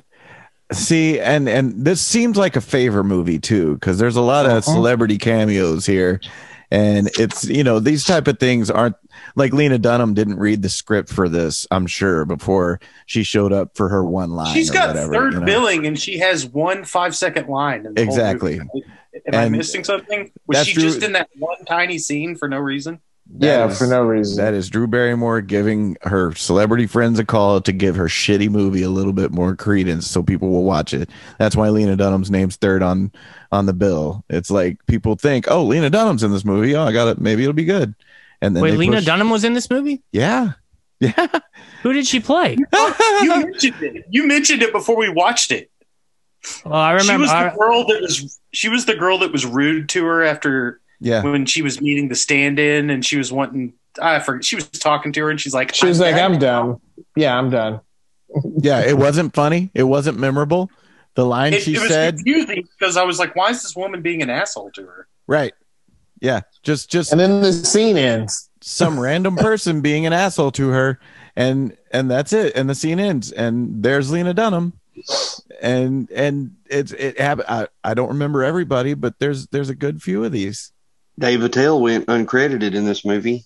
See, and and this seems like a favor movie too, because there's a lot of celebrity cameos here, and it's, you know, these type of things aren't like Lena Dunham didn't read the script for this, I'm sure, before she showed up for her one line. She's or got whatever, third you know? billing, and she has one five second line. In the whole Exactly. movie. Am I And missing something? Was that's she Drew- just in that one tiny scene for no reason? Yeah, That is- for no reason. That is Drew Barrymore giving her celebrity friends a call to give her shitty movie a little bit more credence so people will watch it. That's why Lena Dunham's name's third on on the bill. It's like people think, oh, Lena Dunham's in this movie. Oh, I got it. Maybe it'll be good. And then Wait, they Lena push- Dunham was in this movie? Yeah. Yeah. Who did she play? You mentioned it. You mentioned it before we watched it. Well, I She remember. was the I, girl that was. She was the girl that was rude to her after Yeah. when she was meeting the stand-in, and she was wanting. I forget. She was talking to her, and she's like, She was like, done "I'm now." done. Yeah, I'm done." Yeah. It wasn't funny. It wasn't memorable. The line It, she it was said. confusing because I was like, "Why is this woman being an asshole to her?" Right. Yeah. Just just And then the scene ends. some random person being an asshole to her, and and that's it, and the scene ends, and there's Lena Dunham, and and it's it happened. I, I don't remember everybody, but there's there's a good few of these. Dave Attell went uncredited in this movie.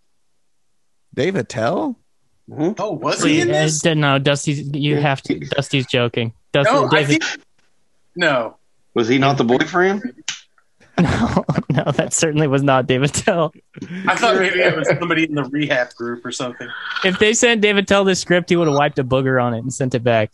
Dave Attell? Oh, was he in uh, this? no, Dusty's. You have to. Dusty's joking. Dusty, No, I David- think no. Was he not the boyfriend? no, no, that certainly was not David Tell. I thought maybe it was somebody in the rehab group or something. If they sent David Tell this script, he would have wiped a booger on it and sent it back.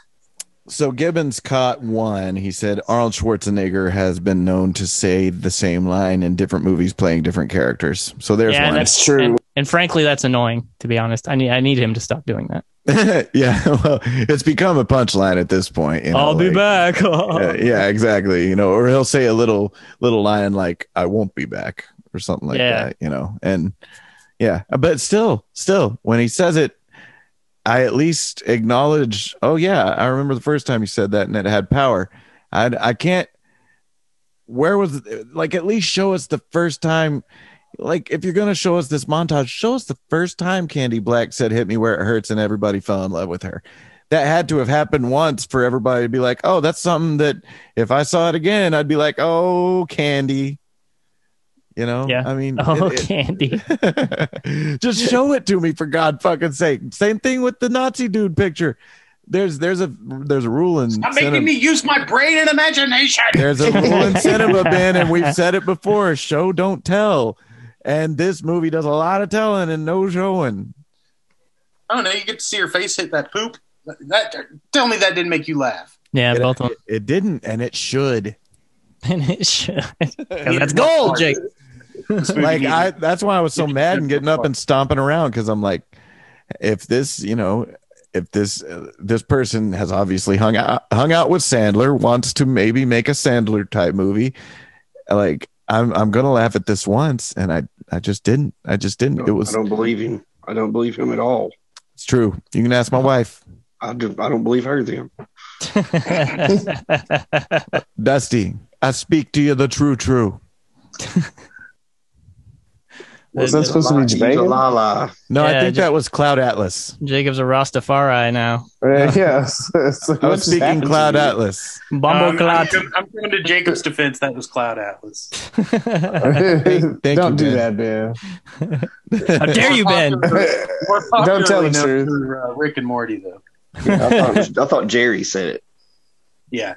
So Gibbons caught one. He said Arnold Schwarzenegger has been known to say the same line in different movies playing different characters. So there's Yeah, one. that's true. And, and frankly, that's annoying. To be honest, I need I need him to stop doing that. Yeah, well, it's become a punchline at this point. You know, I'll be like- back. Uh, yeah, exactly. You know, or he'll say a little little line like "I won't be back" or something like Yeah. that. You know, and yeah, but still, still, when he says it, I at least acknowledge. Oh yeah, I remember the first time he said that, and it had power. I I can't. Where was like at least show us the first time. Like if you're gonna show us this montage, show us the first time Candy Black said "Hit me where it hurts" and everybody fell in love with her. That had to have happened once for everybody to be like, oh, that's something that if I saw it again, I'd be like, oh, Candy. You know? Yeah. I mean, Oh, it- Candy. it- just show it to me for God fucking sake. Same thing with the Nazi dude picture. There's there's a there's a rule in Stop cinema- making me use my brain and imagination. there's a rule in cinema, Ben, and we've said it before: show, don't tell. And this movie does a lot of telling and no showing. I don't know. You get to see her face hit that poop. That tell me that didn't make you laugh. Yeah, It, both of it, it didn't, and it should. them. And it should. 'Cause Needed that's more gold, part. Jake. This movie Like needed- I, that's why I was so mad and getting up and stomping around, because I'm like, if this, you know, if this uh, this person has obviously hung out hung out with Sandler, wants to maybe make a Sandler type movie, like I'm I'm gonna laugh at this once, and I I just didn't. I just didn't. It was. I don't believe him. I don't believe him at all. It's true. You can ask my wife, I, do, I don't believe her then. Dusty. I speak to you the true, true. Was that supposed to be Jamaican? La la. No, I Yeah, think just- that was Cloud Atlas. Jacob's a Rastafari now. Uh, yeah. It's like, I what was just speaking happened to Cloud you? Atlas. Bumble Um, I'm, clot. com- I'm coming to Jacob's defense. That was Cloud Atlas. Thank- thank Don't you, do Ben. that, Ben. How dare you, Ben? More Don't tell the popularly known truth. for, uh, Rick and Morty, though. I thought, it was, I thought Jerry said it. Yeah.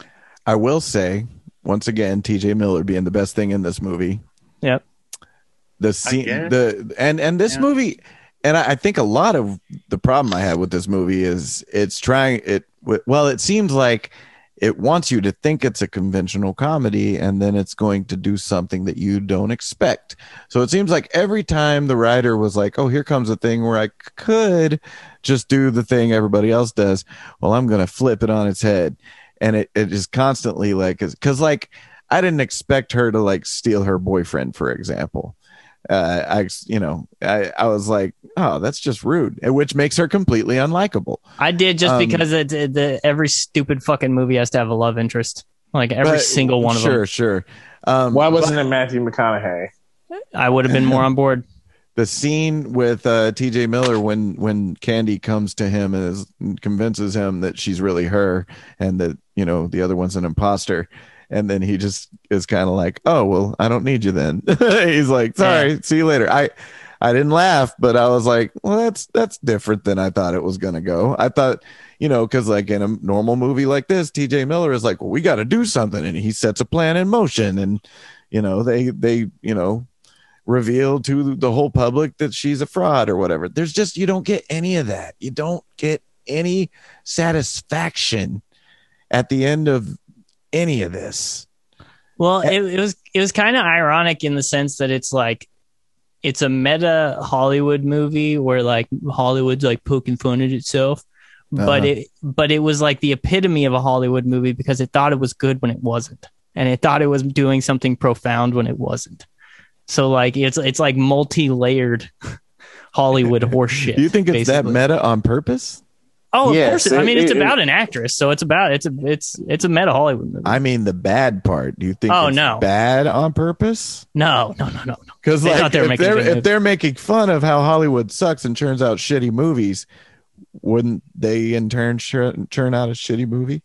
I will say, once again, T J Miller being the best thing in this movie. Yep. The scene, guess. the and and this Yeah. movie, and I, I think a lot of the problem I have with this movie is it's trying it. Well, it seems like it wants you to think it's a conventional comedy, and then it's going to do something that you don't expect. So it seems like every time the writer was like, "Oh, here comes a thing where I could just do the thing everybody else does," well, I'm going to flip it on its head, and it it is constantly like, because like I didn't expect her to like steal her boyfriend, for example. Uh, I, you know, I, I was like, oh, that's just rude, which makes her completely unlikable. I did just Um, because it, it, the, every stupid fucking movie has to have a love interest. Like every But- single one of sure, them. Sure, Um, Why wasn't it Matthew McConaughey? I would have been more on board. the scene with uh, T J Miller when when Candy comes to him and is, convinces him that she's really her and that, you know, the other one's an imposter. And then he just is kind of like, oh, well, I don't need you then. He's like, sorry, Yeah. see you later. I, I didn't laugh, but I was like, well, that's, that's different than I thought it was going to go. I thought, you know, cause like in a normal movie like this, T J Miller is like, well, we got to do something. And he sets a plan in motion and, you know, they, they, you know, reveal to the whole public that she's a fraud or whatever. There's just, you don't get any of that. You don't get any satisfaction at the end of any of this. Well, it, it was it was kind of ironic in the sense that it's like it's a meta Hollywood movie where like Hollywood's like poking fun at itself, but Uh-huh. it but it was like the epitome of a Hollywood movie because it thought it was good when it wasn't, and it thought it was doing something profound when it wasn't. So like it's it's like multi-layered Hollywood horseshit. Do you think it's basically. that meta on purpose? Oh, of Yes, course. I it- mean, it's it- about an actress, so it's about it's a it's it's a meta Hollywood movie. I mean, the bad part. Do you think Oh, it's no. bad on purpose? no, no, no, no, no. Because They like, thought they were if, making a they're, good if movie. they're making fun of how Hollywood sucks and turns out shitty movies, wouldn't they in turn sh- turn out a shitty movie?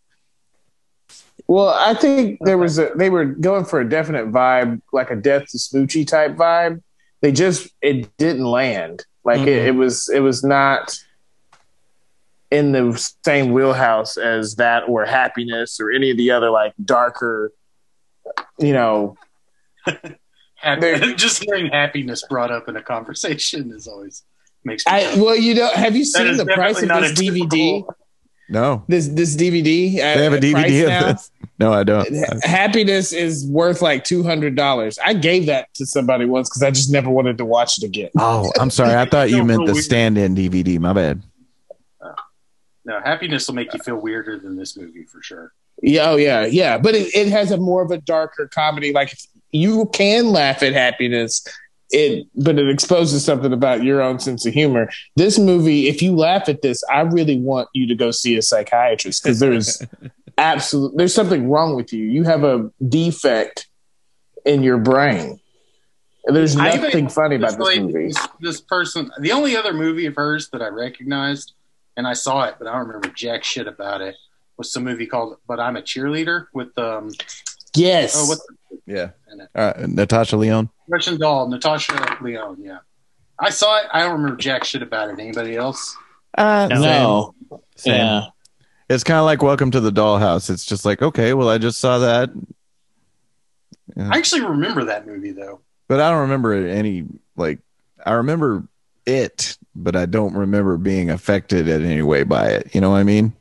Well, I think there was a they were going for a definite vibe, like a Death to Smoochie type vibe. They just it didn't land. Like Mhm. it, it was it was not in the same wheelhouse as that or Happiness or any of the other like darker, you know. Happy, just hearing happiness brought up in a conversation is always makes me. I well, you know, have you That seen is the price definitely of not this a D V D? typical- No, This this D V D. they have a D V D of this. No, I don't. Happiness is worth like two hundred dollars. I gave that to somebody once because I just never wanted to watch it again. Oh, I'm sorry. I thought you Feel meant real the weird. stand-in D V D. My bad. No, happiness will make you feel weirder than this movie for sure. Yeah, oh yeah, yeah. But it, it has a more of a darker comedy. Like you can laugh at Happiness, it but it exposes something about your own sense of humor. This movie, if you laugh at this, I really want you to go see a psychiatrist because there's absolute there's something wrong with you. You have a defect in your brain. And there's I nothing even- funny about this like, movie. This, this person, the only other movie of hers that I recognized, and I saw it, but I don't remember jack shit about it, was some movie called "But I'm a Cheerleader" with um Yes. oh what's Yeah. in it? All right, Natasha Lyonne. Russian doll, Natasha Lyonne. Yeah, I saw it. I don't remember jack shit about it. Anybody else? Uh, no. Same. Yeah. It's kind of like Welcome to the Dollhouse. It's just like, okay, well, I just saw that, I actually remember that movie though. but I don't remember it any, like, I remember it, but I don't remember being affected in any way by it. You know what I mean?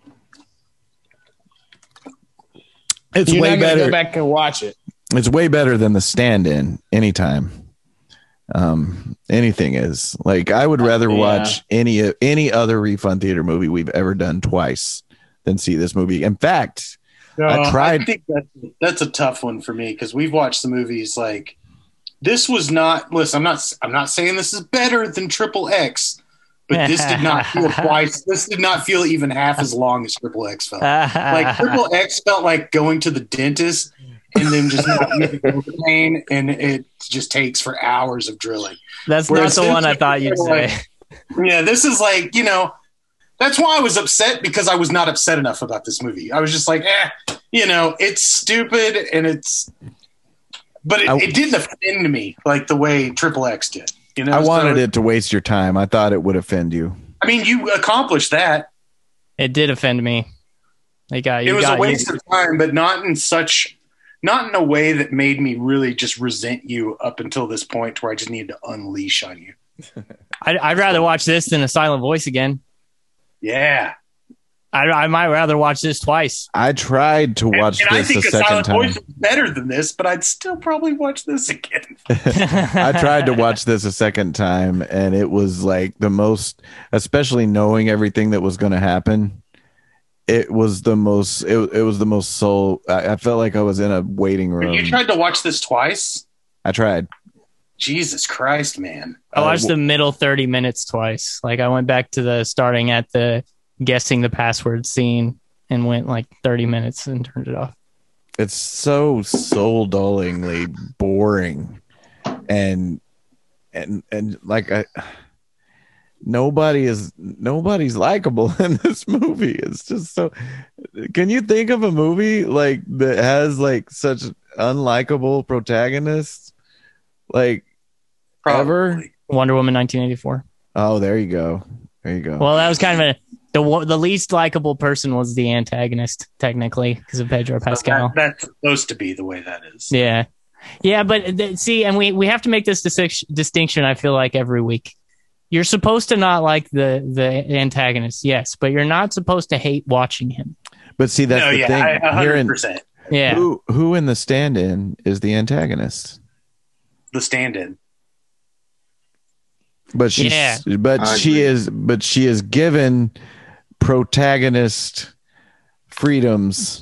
It's You're way not gonna better. go back and watch it. It's way better than the stand-in anytime. Um, anything is like, I would rather Yeah. watch any, any other Refund Theater movie we've ever done twice than see this movie. In fact, I tried. I think that's, that's a tough one for me because we've watched the movies like this was not. Listen, I'm not. I'm not saying this is better than Triple X, but this did not feel twice. This did not feel even half as long as Triple X felt. Like Triple X felt like going to the dentist and then just not using overpain, and it just takes for hours of drilling. That's Whereas not the this one I is thought you'd like- say. Yeah, this is like, you know, that's why I was upset, because I was not upset enough about this movie. I was just like, eh, you know, it's stupid and it's, but it, I- it didn't offend me like the way Triple X did. You know, I wanted So, it to waste your time. I thought it would offend you. I mean, you accomplished that. It did offend me. They got you. It was got, a waste you, of time, but not in such, not in a way that made me really just resent you up until this point, to where I just needed to unleash on you. I'd, I'd rather watch this than A Silent Voice again. Yeah. I, I might rather watch this twice. I tried to watch and, and I this think a a second Silent time. Voice is better than this, but I'd still probably watch this again. I tried to watch this a second time, and it was like the most, especially knowing everything that was going to happen. It was the most. It, it was the most soul. I, I felt like I was in a waiting room. You tried to watch this twice? I tried. Jesus Christ, man. I watched Uh, the middle thirty minutes twice. Like I went back to the starting at the guessing the password scene and went like thirty minutes and turned it off. It's so soul dullingly boring, and and and like I. Nobody is nobody's likable in this movie. It's just so. Can you think of a movie like that has like such unlikable protagonists? Like ever? Probably. Wonder Woman nineteen eighty-four. Oh, there you go. There you go. Well, that was kind of a the one- the least likable person was the antagonist technically because of Pedro Pascal. That, that's supposed to be the way that is. Yeah, yeah, but th- see, and we we have to make this dis- distinction. I feel like every week. You're supposed to not like the the antagonist, yes, but you're not supposed to hate watching him. but see, that's no, the yeah, thing. I- a Here hundred in, percent. Yeah, who who in the stand-in is the antagonist? The stand-in. But she's Yeah. but I she agree. is but she is given protagonist freedoms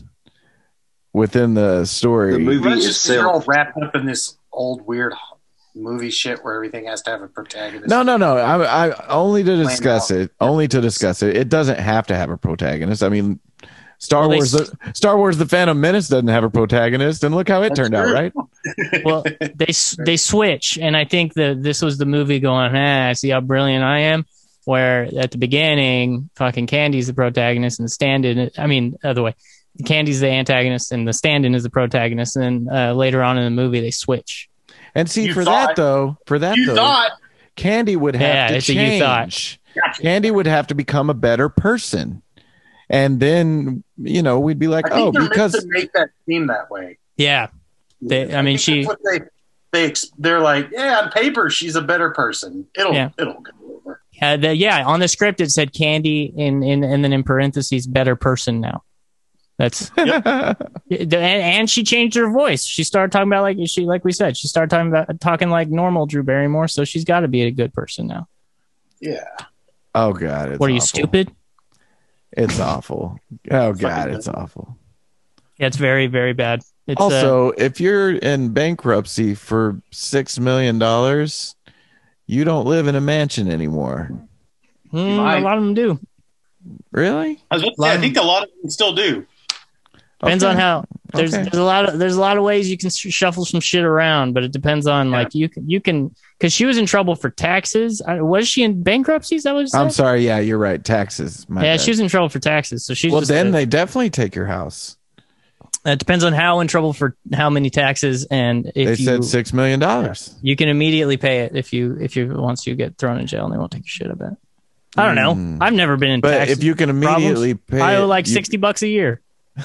within the story. The movie Let's just you're all itself. wrapped up in this old weird movie shit where everything has to have a protagonist. No, no, no. I, I only to Planned discuss out. it. Only to discuss it. It doesn't have to have a protagonist. I mean, Star Well, they Wars. s- The, Star Wars: The Phantom Menace doesn't have a protagonist, and look how it That's turned out, true. right? well, they s- they switch, and I think that this was the movie going, "Ah, see how brilliant I am." Where at the beginning, fucking Candy's the protagonist, and the stand-in. I mean, other way, Candy's the antagonist, and the stand-in is the protagonist. And then uh, later on in the movie, they switch. And see, You for thought- that though, for that You though, thought. Candy would have Yeah, to it's a you thought. change. Gotcha. Candy would have to become a better person, and then you know we'd be like, I think oh, they're meant because to make that seem that way. Yeah, They- I mean, think she- that's what they they ex- they're like, yeah, on paper she's a better person. It'll Yeah. it'll go over. uh, the, yeah. On the script, it said Candy, in, in and then in parentheses, better person now. That's and, and she changed her voice. She started talking about like she like we said, she started talking about talking like normal Drew Barrymore. So she's got to be a good person now. Yeah. oh god, it's what are you awful. stupid? It's awful. Oh god, Fucking it's awful. Yeah, it's very very bad. It's uh, Also, if you're in bankruptcy for six million dollars, you don't live in a mansion anymore. mm, might. a lot of them do. Really? I was about to say, I think a lot of them still do. Depends Okay. on how. There's Okay. there's a lot of there's a lot of ways you can sh- shuffle some shit around, but it depends on Yeah. like you can you can because she was in trouble for taxes. I, was she in bankruptcy? Is that what you said? I'm sorry. Yeah, you're right. Taxes. My yeah, bad. she was in trouble for taxes. So she's well, just then a- they definitely take your house. it depends on how in trouble for how many taxes and if They you said six million dollars. you can immediately pay it if you if you once you get thrown in jail and they won't take your shit. I bet. I don't know. Mm. I've never been in But tax. if you can immediately pay, I owe it, like you- sixty bucks a year.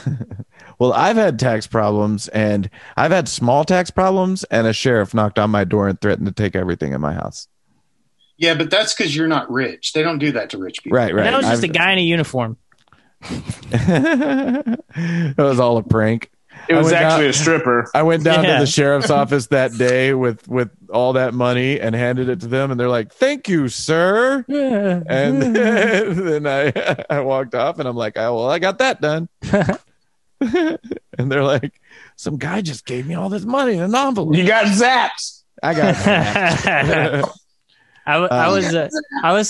Well, I've had tax problems, and I've had small tax problems, and a sheriff knocked on my door and threatened to take everything in my house. Yeah, but that's because you're not rich. They don't do that to rich people. Right, right. That was just I've- a guy in a uniform. It was all a prank. It I was went actually down- a stripper. I went down Yeah. to the sheriff's office that day with with all that money and handed it to them, and they're like, "Thank you, sir." And then I I walked off, and I'm like, "Oh well, I got that done." And they're like, "Some guy just gave me all this money in an envelope." You got zapped. I got. I, w- I Um, was uh, I was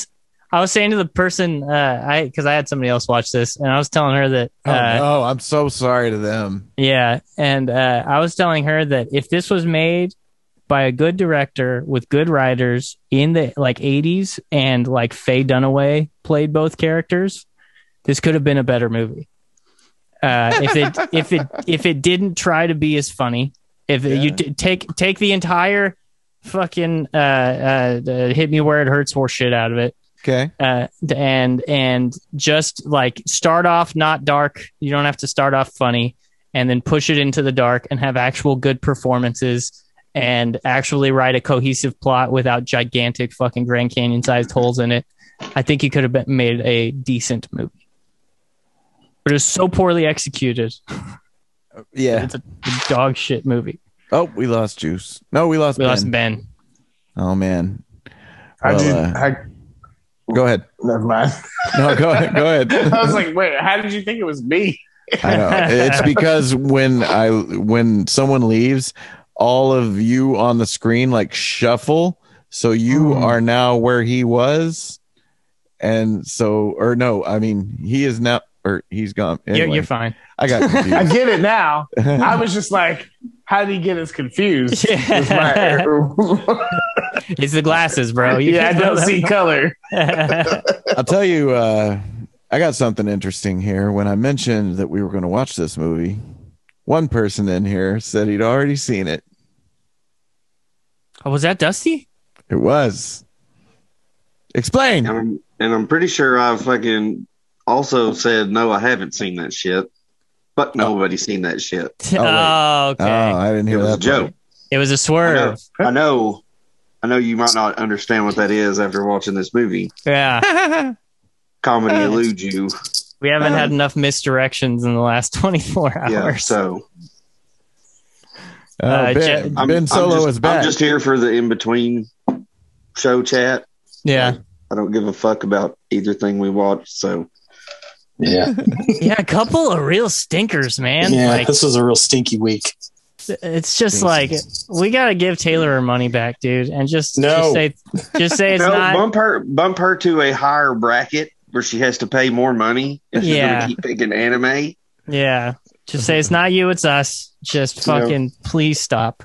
I was saying to the person, uh, I because I had somebody else watch this, and I was telling her that, Oh, uh, no, I'm so sorry to them. yeah, and uh, I was telling her that if this was made by a good director with good writers in the like eighties, and like Faye Dunaway played both characters, this could have been a better movie. Uh, if it if it if it didn't try to be as funny, if Yeah. you t- take take the entire fucking uh, uh, uh, hit me where it hurts horse shit out of it, Okay. uh, and and just like start off not dark. You don't have to start off funny, and then push it into the dark and have actual good performances and actually write a cohesive plot without gigantic fucking Grand Canyon sized holes in it. I think you could have been, made a decent movie. But it was so poorly executed. Yeah. It's a dog shit movie. Oh, we lost Juice. No, we lost We Ben. lost Ben. Oh, man. I Well, did. uh, I, Go ahead. never mind. No, go ahead. Go ahead. I was like, wait, how did you think it was me? I know. It's because when I when someone leaves, all of you on the screen like shuffle. So you Mm. are now where he was. And so, or no, I mean, he is now, or he's gone. Anyway, You're, you're fine. I got I confused. get it now. I was just like, how did he get us confused? Yeah. With my- It's the glasses, bro. You yeah, I can't don't tell see color. them. I'll tell you, uh, I got something interesting here. When I mentioned that we were going to watch this movie, one person in here said he'd already seen it. Oh, was that Dusty? It was. Explain. And I'm, and I'm pretty sure I fucking also said, no, I haven't seen that shit. But nobody's seen that shit. wait. Oh, okay. Oh, I didn't It hear was a that. joke. It was a I know, swerve. I know. I know you might not understand what that is after watching this movie. Yeah. Comedy eludes you. We haven't had enough misdirections in the last twenty-four hours. Yeah, so Oh, Uh, Ben, Je- I'm, Ben I'm Solo just, is back. I'm just here for the in between show chat. Yeah. I don't give a fuck about either thing we watch. So Yeah. Yeah, a couple of real stinkers, man. Yeah. Like This was a real stinky week. it's just like we gotta give Taylor her money back, dude, and just, No. just say just say it's no, not. bump her, bump her to a higher bracket where she has to pay more money and she's Yeah. going to keep picking anime. Yeah, just say it's not you, it's us. Just No. fucking please stop.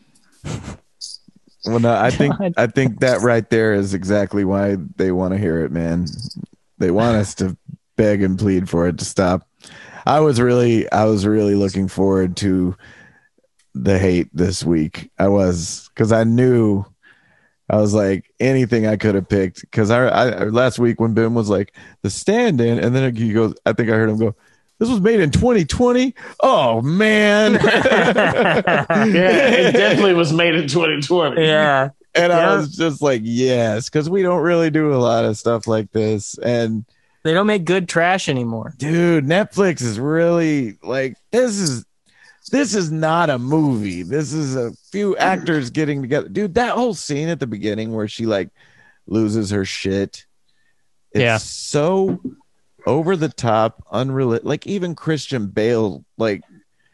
Well, no, I think God. I think that right there is exactly why they want to hear it, man. They want us to beg and plead for it to stop. I was really, I was really looking forward to the hate this week. I was because I knew I was like anything I could have picked. Because I, I last week when Ben was like the stand-in, and then he goes, I think I heard him go, "This was made in twenty twenty." Oh man. Yeah, it definitely was made in twenty twenty. Yeah, And I Yeah. was just like, yes, because we don't really do a lot of stuff like this. And they don't make good trash anymore. dude, Netflix is really like, this is this is not a movie. This is a few actors getting together. Dude, that whole scene at the beginning where she like loses her shit. It's Yeah. so over the top, unreal. Like even Christian Bale, like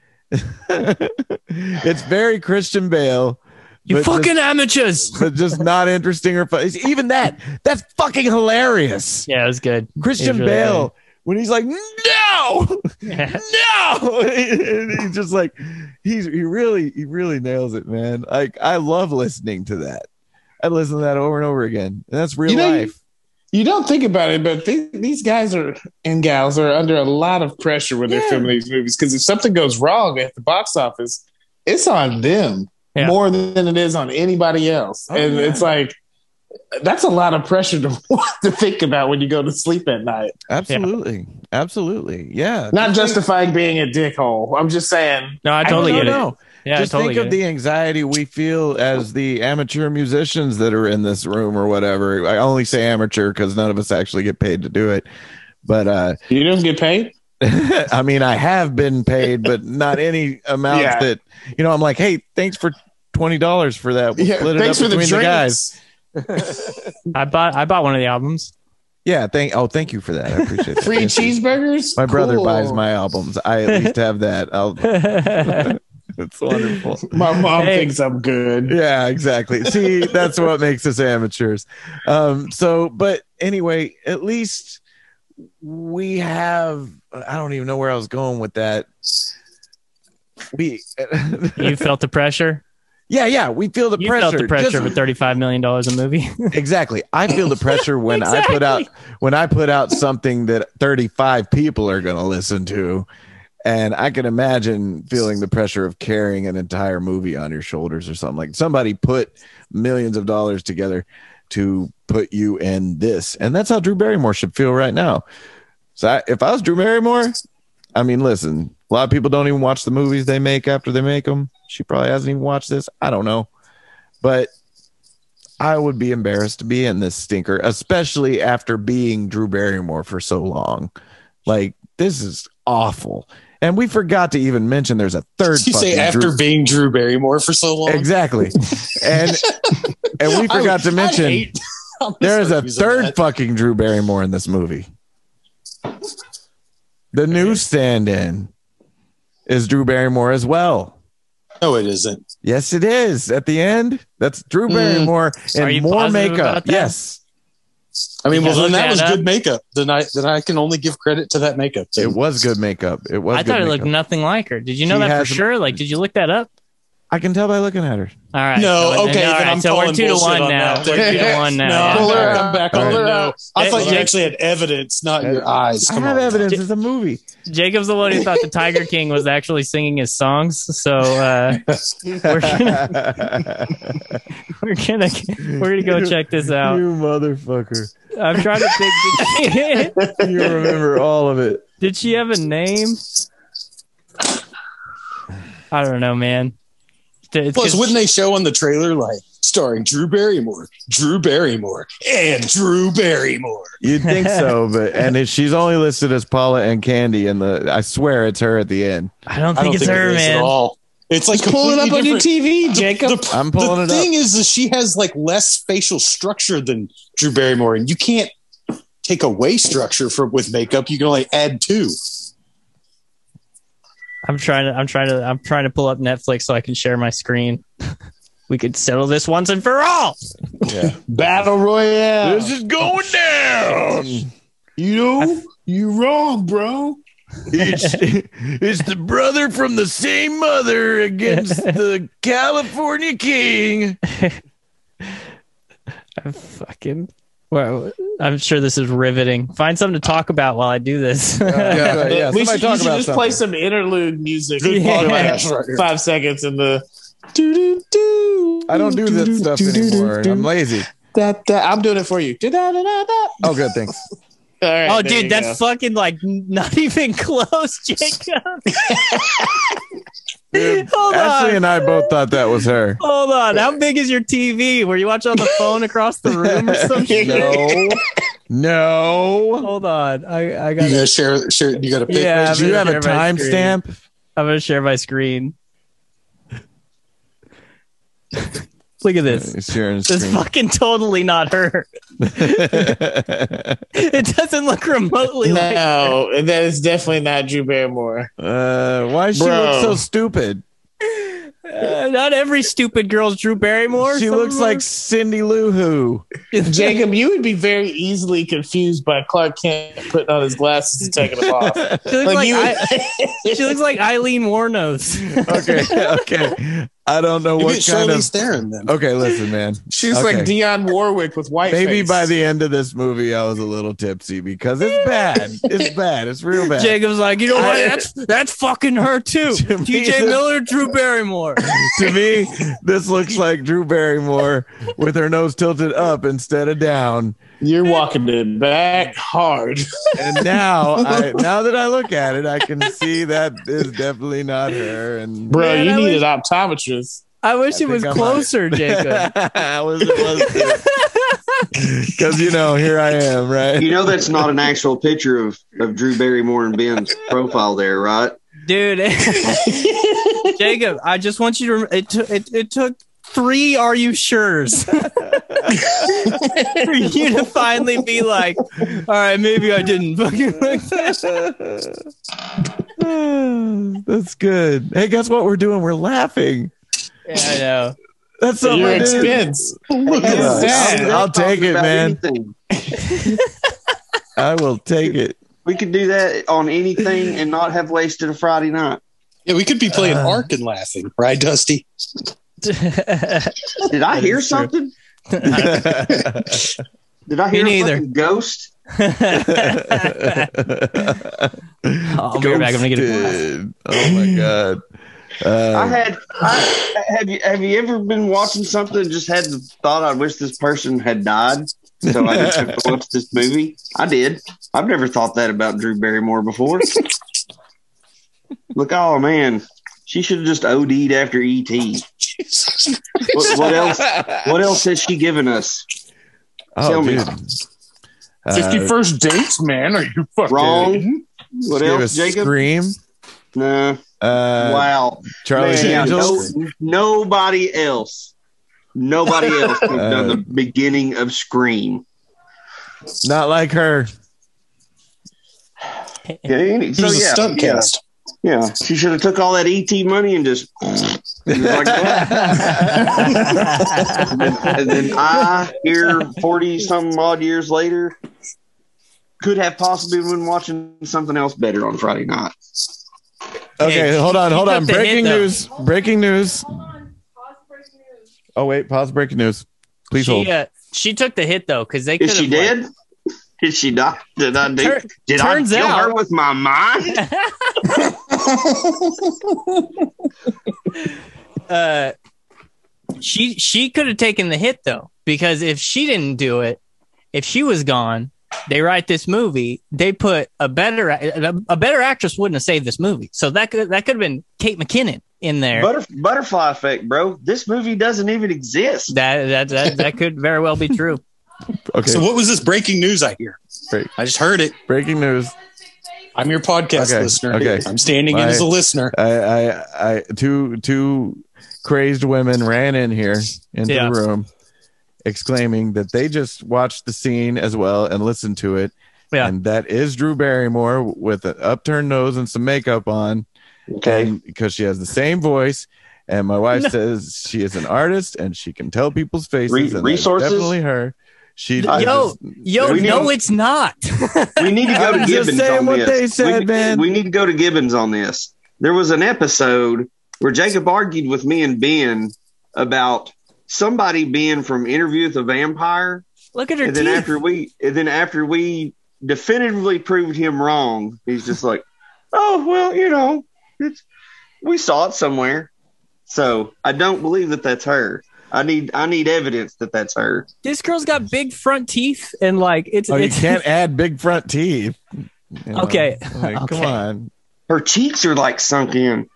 it's very Christian Bale. You but fucking just- amateurs. but just not interesting or fun. Even that, that's fucking hilarious. Yeah, it was good. Christian It was really Bale, when he's like, no, Yeah. no, and he's just like, he's he really, he really nails it, man. Like I love listening to that. I listen to that over and over again, and that's real You know, life. You don't think about it, but th- these guys are and gals are under a lot of pressure when they're Yeah. filming these movies because if something goes wrong at the box office, it's on them Yeah. more than it is on anybody else. Oh, and yeah. it's like that's a lot of pressure to to think about when you go to sleep at night. Absolutely, absolutely, yeah. Not Just think- justifying being a dickhole. I'm just saying. No, I totally no, get it. no. Yeah, Just I totally think of get it. the anxiety we feel as the amateur musicians that are in this room or whatever. I only say amateur because none of us actually get paid to do it. But uh, You don't get paid? I mean, I have been paid, but not any amount Yeah. that, you know, I'm like, hey, thanks for twenty dollars for that. We'll Yeah, split it thanks up for the between the, guys. drinks. I bought I bought one of the albums. Yeah. Thank. Oh, thank you for that. I appreciate that. Free Thank you. cheeseburgers? My brother Cool. buys my albums. I at least have that. I'll, It's wonderful. My mom Hey. thinks I'm good. Yeah, exactly. See, that's what makes us amateurs. Um, so, but anyway, at least we have. I don't even know where I was going with that. We, You felt the pressure. yeah, yeah, we feel the You pressure. felt the pressure Just- of a thirty-five million dollars a movie. Exactly. I feel the pressure when I put out when I put out something that thirty-five people are going to listen to, and I can imagine feeling the pressure of carrying an entire movie on your shoulders or something. Like somebody put millions of dollars together to put you in this, and that's how Drew Barrymore should feel right now. So I, if I was Drew Barrymore, I mean, listen, a lot of people don't even watch the movies they make after they make them. She probably hasn't even watched this. I don't know, but I would be embarrassed to be in this stinker, especially after being Drew Barrymore for so long. Like, this is awful. And we forgot to even mention there's a third. Did you say fucking after Drew- being Drew Barrymore for so long? Exactly. And and we I forgot would- to I'd mention hate- I'm there is a sorry, third that. fucking Drew Barrymore in this movie. The new stand-in is Drew Barrymore as well. No, it isn't. Yes, it is. At the end, that's Drew Mm. Barrymore Are and you more positive makeup. about that? Yes, I mean, You well, can then look that was that up. good makeup. Then I then I can only give credit to that makeup. Then. it was good makeup. It was. I good thought it makeup. looked nothing like her. Did you know She that has- for sure? Like, did you look that up? I can tell by looking at her. All right. No, so, okay, all then right, I'm so we're calling two to bullshit one on now. that. We're two to one now. No, yeah. Pull her I'm up. back All on right. the no. I Hey, thought you Jake- actually had evidence, not your eyes. I Come have on. evidence. It's a movie. Jacob's the one who thought the Tiger King was actually singing his songs. So uh, we're gonna we're gonna we're gonna go check this out. You motherfucker. I'm trying to think. Did she, You remember all of it. did she have a name? I don't know, man. It's Plus, 'cause wouldn't they show on the trailer like starring Drew Barrymore, Drew Barrymore, and Drew Barrymore? You'd think so, but and if she's only listed as Paula and Candy, and the I swear it's her at the end. I don't I think don't it's think her, it is at man. all. It's like Pull it up on completely your different- T V, Jacob. The, I'm pulling the it up. thing is that she has like less facial structure than Drew Barrymore, and you can't take away structure for with makeup. You can only add to. I'm trying to I'm trying to I'm trying to pull up Netflix so I can share my screen. We could settle this once and for all. Yeah. Battle Royale. is going down. You know, you wrong, bro. It's, it's the brother from the same mother against the California King. I'm fucking. Well, I'm sure this is riveting. Find something to talk about while I do this. Yeah, yeah. we Somebody should, talk you should about just something. play some interlude music Good for like podcast right here. five seconds in the. Do-do-do, I don't do that stuff do-do-do-do-do. anymore. I'm lazy. Da, da. I'm doing it for you. Da-da-da-da-da. Oh, good. Thanks. All right, Oh, there dude, you that's go. fucking like not even close, Jacob. Dude, Hold Ashley on. and I both thought that was her. Hold on. How big is your T V? Were you watching on the phone across the room or some shit? No. No. Hold on. I, I You got. gotta share. Share. You got to pick. Yeah, Do you have a Share my screen. timestamp? I'm gonna share my screen. Look at this. He's sharing his This is screen. fucking totally not her. It doesn't look remotely like. No, that is definitely not Drew Barrymore. uh, why does she Bro. look so stupid? Uh, not every stupid girl's Drew Barrymore. She Some looks of them like are- Cindy Lou Who. Jacob, you would be very easily confused by Clark Kent putting on his glasses and taking them off. She looks like, you I, she looks like Eileen Warnos. Okay, okay. I don't know You what get kind Charlize of. Theron then. Okay, listen, man. She's Okay. like Dionne Warwick with white Maybe face. by the end of this movie, I was a little tipsy because it's bad. It's bad. It's real bad. Jacob's like, you know what? I- That's that's fucking her too. To me, T J this- Miller, Drew Barrymore. To me, this looks like Drew Barrymore with her nose tilted up instead of down. You're walking it back hard. And now, I, now that I look at it, I can see that is definitely not her. And Bro, Man, you I need wish- an optometrist. I wish I it was think I'm closer, Jacob. I was because you know here I am, right? You know that's not an actual picture of, of Drew Barrymore and Ben's profile there, right? Dude. Jacob, I just want you to. Rem- it, took it, it took three Are You Sures for you to finally be like, all right, maybe I didn't fucking like that. That's good. Hey, guess what we're doing? We're laughing. Yeah, I know. That's so Your much. expense. Look Hey, at Yeah. that. I'll, I'll take it, About man. anything. I will take it. We could do that on anything and not have wasted a Friday night. Yeah, we could be playing Uh. Ark and laughing, right, Dusty? Did I hear is true. something? Did I hear Me a neither. fucking ghost? I'll be right back. I'm gonna get a glass. Ghosted. Oh my god. Uh, I had. I, have you have you ever been watching something and just had the thought, I wish this person had died, so I just took to watch this movie? I did. I've never thought that about Drew Barrymore before. Look, oh man, she should have just O D'd after E T. What, what else? What else has she given us? oh, Tell me. dude. Uh, fifty-first dates, man. Are you fucking Wrong. What gave else, us Jacob? Scream. Nah. Uh, Wow. Charlie's Man, Angels. no- nobody else. Nobody else could have done the beginning of Scream. Not like her. Yeah, any- He so was a yeah, stunt yeah, cast. yeah. She should have took all that E T money and just, just like that. and, then, and then I, here forty some odd years later, could have possibly been watching something else better on Friday night. Okay, Hey, hold on, she hold took on. the hit, Breaking though. news. Breaking news. Oh wait, pause. Breaking news. Please hold. She, uh, she took the hit though, because they could Is have. she dead? Did she die? Did I do? Tur- did I turns kill out- her with my mind? uh, she she could have taken the hit though, because if she didn't do it, if she was gone, they write this movie. They put a better a, a better actress wouldn't have saved this movie. So that could that could have been Kate McKinnon in there. Butter, butterfly effect, bro. This movie doesn't even exist. that, that that that could very well be true. Okay. So what was this breaking news I hear? Break- I just heard it. breaking news. I'm your podcast Okay, listener. okay. I'm standing in My- as a listener. I, I, I, two, two crazed women ran in here into Yeah. the room, exclaiming that they just watched the scene as well and listened to it, Yeah. and that is Drew Barrymore with an upturned nose and some makeup on, Okay. and because she has the same voice. And my wife says she is an artist and she can tell people's faces. Re- and that's resources? definitely her. She Yo, I just- yo, We need- no, it's not. We need to go I to was just Gibbons saying on what this. they said, we, man. We need to go to Gibbons on this. There was an episode where Jacob argued with me and Ben about somebody being from Interview with a Vampire, Look at her and then teeth. after we, and then after we definitively proved him wrong, he's just like, "Oh well, you know, it's, we saw it somewhere." So I don't believe that that's her. I need I need evidence that that's her. This girl's got big front teeth and like it's Oh, you it's can't add big front teeth. You know, Okay. like, Come Okay. on. Her cheeks are like sunk in.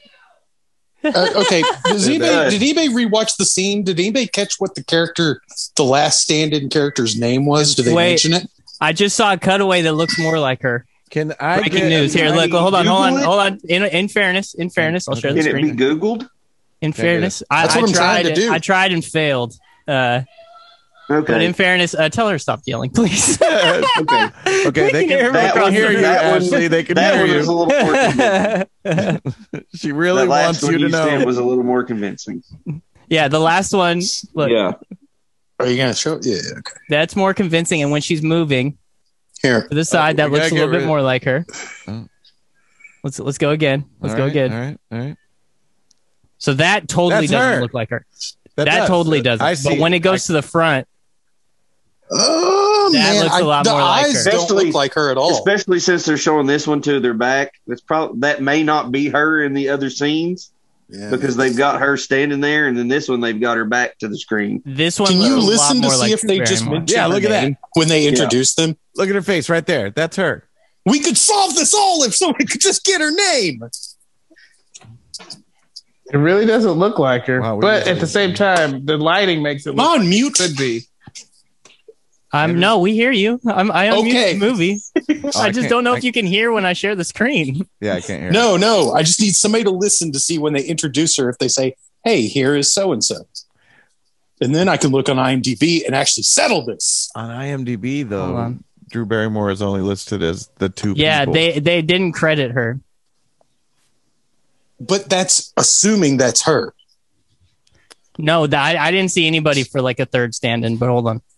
Uh, okay, does It anybody, does. did anybody rewatch the scene? Did anybody catch what the character, the last stand-in character's name was? Did they Wait. mention it? I just saw a cutaway that looks more like her. Can I Breaking get, news. Here, can look, I hold on, hold on, Google it? hold on. In, in fairness, in fairness, I'll share the Can it be screen. Googled? In get fairness, I, That's I what I'm tried. trying to and- do. I tried and failed. Uh, Okay. But in fairness, uh, tell her to stop yelling, please. okay. Okay, We they can hear can, her they across can hear the- you, that one- Ashley. They can That hear one was a you. little more convincing. She really That last wants one you to you said know. was a little more convincing. Yeah, the last one. Look, Yeah. Are you going to show it? Yeah, okay. that's more convincing. And when she's moving Here. to the side, that we looks a gotta little get bit rid- more like her. Oh. Let's let's go again. Let's All go right, again. All right, all right. So that totally That's doesn't her. look like her. That, That does. totally doesn't. I see But when it goes I- to the front, Oh, That man. looks a lot the more like eyes her. don't Especially- look like her at all. Especially since they're showing this one to their back. That's probably that may not be her in the other scenes Yeah. because they've got her standing there, and then this one they've got her back to the screen. this one Can looks you a lot listen to more see like if they Drew just Barrymore. mention Yeah, her look at that. name when they introduce them? Look at her face right there. That's her. We could solve this all if someone could just get her name. It really doesn't look like her, Wow, we but really- at the same time, the lighting makes it Come look on, mute. could be. I'm no, we hear you. I'm I unmute Okay. the movie. Oh, I just can't- don't know I- if you can hear when I share the screen. Yeah, I can't hear. No, no. I just need somebody to listen to see when they introduce her if they say, hey, here is so and so. And then I can look on IMDb and actually settle this. On IMDb, Hold though, on. Drew Barrymore is only listed as the two Yeah, people. they they didn't credit her. but that's assuming that's her. No, that, I, I didn't see anybody for like a third stand-in, but hold on.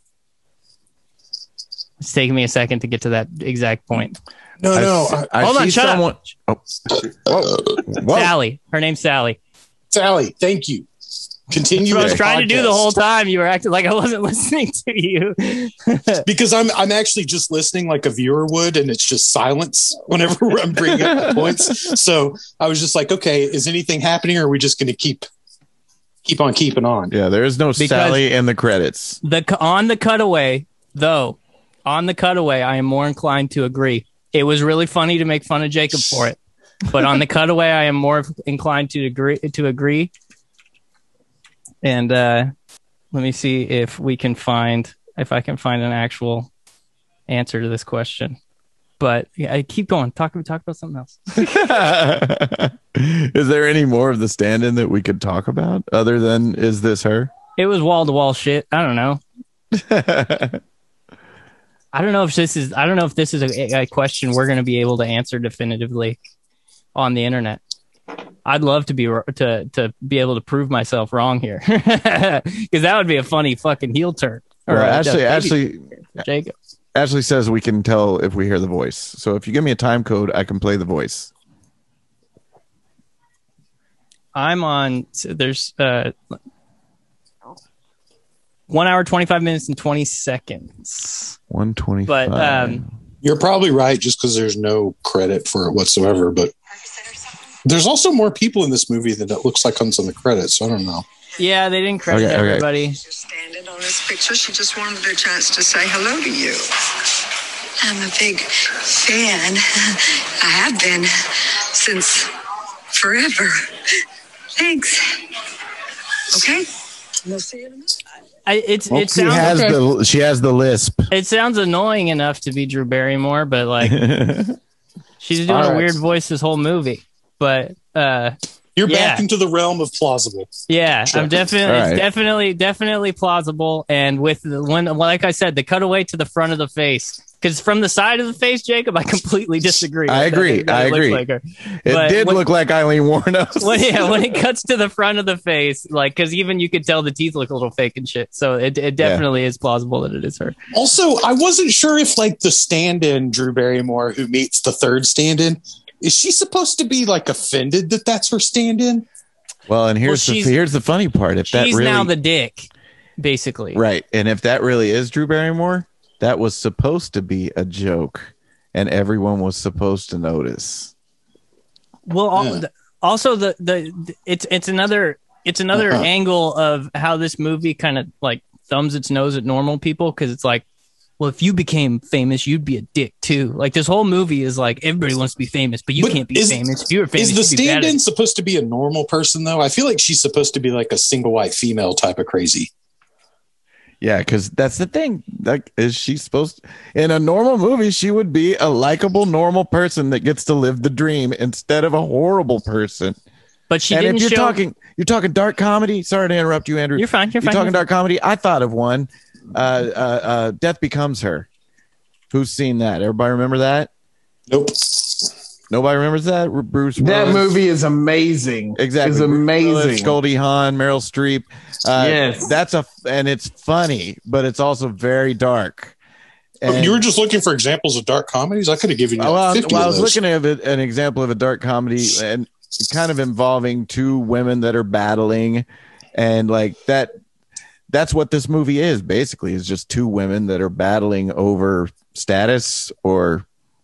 It's taking me a second to get to that exact point. No, I no. see- I- I Hold on, see shut someone. up. Oh. Whoa. Whoa. Sally. Her name's Sally. Sally, thank you. Continue. That's what I was with trying to do the podcast. whole time. You were acting like I wasn't listening to you. Because I'm I'm actually just listening like a viewer would, and it's just silence whenever I'm bringing up the points. So I was just like, okay, is anything happening, or are we just going to keep keep on keeping on? Yeah, there is no Because- Sally in the credits. The cu- on the cutaway, though, on the cutaway, I am more inclined to agree. It was really funny to make fun of Jacob for it, but on the cutaway, I am more inclined to agree. To agree. And uh, let me see if we can find if I can find an actual answer to this question. But yeah, I keep going. Talk talk about something else. Is there any more of the stand-in that we could talk about other than is this her? It was wall to wall shit. I don't know. I don't know if this is. I don't know if this is a, a question we're going to be able to answer definitively on the internet. I'd love to be to to be able to prove myself wrong here, because that would be a funny fucking heel turn. Or Well, a- Ashley, a Ashley, baby for Jacob. Ashley says we can tell if we hear the voice. So if you give me a time code, I can play the voice. I'm on. So there's uh, one hour, twenty five minutes, and twenty seconds. one twenty-five. But um, You're probably right, just because there's no credit for it whatsoever. But there's also more people in this movie than it looks like on some of the credits. So I don't know. yeah, they didn't credit Okay, okay. everybody. Standing on this picture, she just wanted a chance to say hello to you. I'm a big fan. I have been since forever. Thanks. Okay. We'll see you in a minute. I, it's Well, it she sounds has the she has the lisp. it sounds annoying enough to be Drew Barrymore, but like she's doing All a right. weird voice this whole movie. But uh, You're Yeah. back into the realm of plausible. yeah, I'm definitely All right. it's definitely definitely plausible. And with the when like I said, the cutaway to the front of the face, because from the side of the face, Jacob, I completely disagree. I with that. agree. That I it looks agree. like her. It But did when- look like Eileen Wuornos. When, yeah, when it cuts to the front of the face, like because even you could tell the teeth look a little fake and shit. So it it definitely is plausible that it is her. Also, I wasn't sure if like the stand-in Drew Barrymore who meets the third stand-in, is she supposed to be like offended that that's her stand-in? Well, and here's Well, the she's- here's the funny part. If that She's really now the dick, basically. right, and if that really is Drew Barrymore, that was supposed to be a joke, and everyone was supposed to notice. Well, al- Yeah. the- also the, the the- it's it's another it's another Uh-huh. angle of how this movie kind of like thumbs its nose at normal people, because it's like, well, if you became famous, you'd be a dick too. Like this whole movie is like everybody wants to be famous, but you But can't be is- famous. If you were famous, Is the you'd be bad at stand-in it. supposed to be a normal person though? I feel like she's supposed to be like a single white female type of crazy. Yeah, because that's the thing. Like, is she supposed in a normal movie? She would be a likable, normal person that gets to live the dream instead of a horrible person. But she and didn't if you're show. talking, you're talking dark comedy. Sorry to interrupt you, Andrew. You're fine. You're You're fine. talking dark comedy. I thought of one. Uh, uh, uh, Death Becomes Her. Who's seen that? Everybody remember that? Nope. Nobody remembers that. R- Bruce. That Willis? movie is amazing. Exactly. It's Bruce amazing. Willis, Goldie Hawn, Meryl Streep. Uh, Yes. that's a and it's funny, but it's also very dark. And- you were just looking for examples of dark comedies? I could have given you Oh, like well, fifty well, I of was those. looking at it- an example of a dark comedy and kind of involving two women that are battling, and like that. That's what this movie is basically. Is just two women that are battling over status or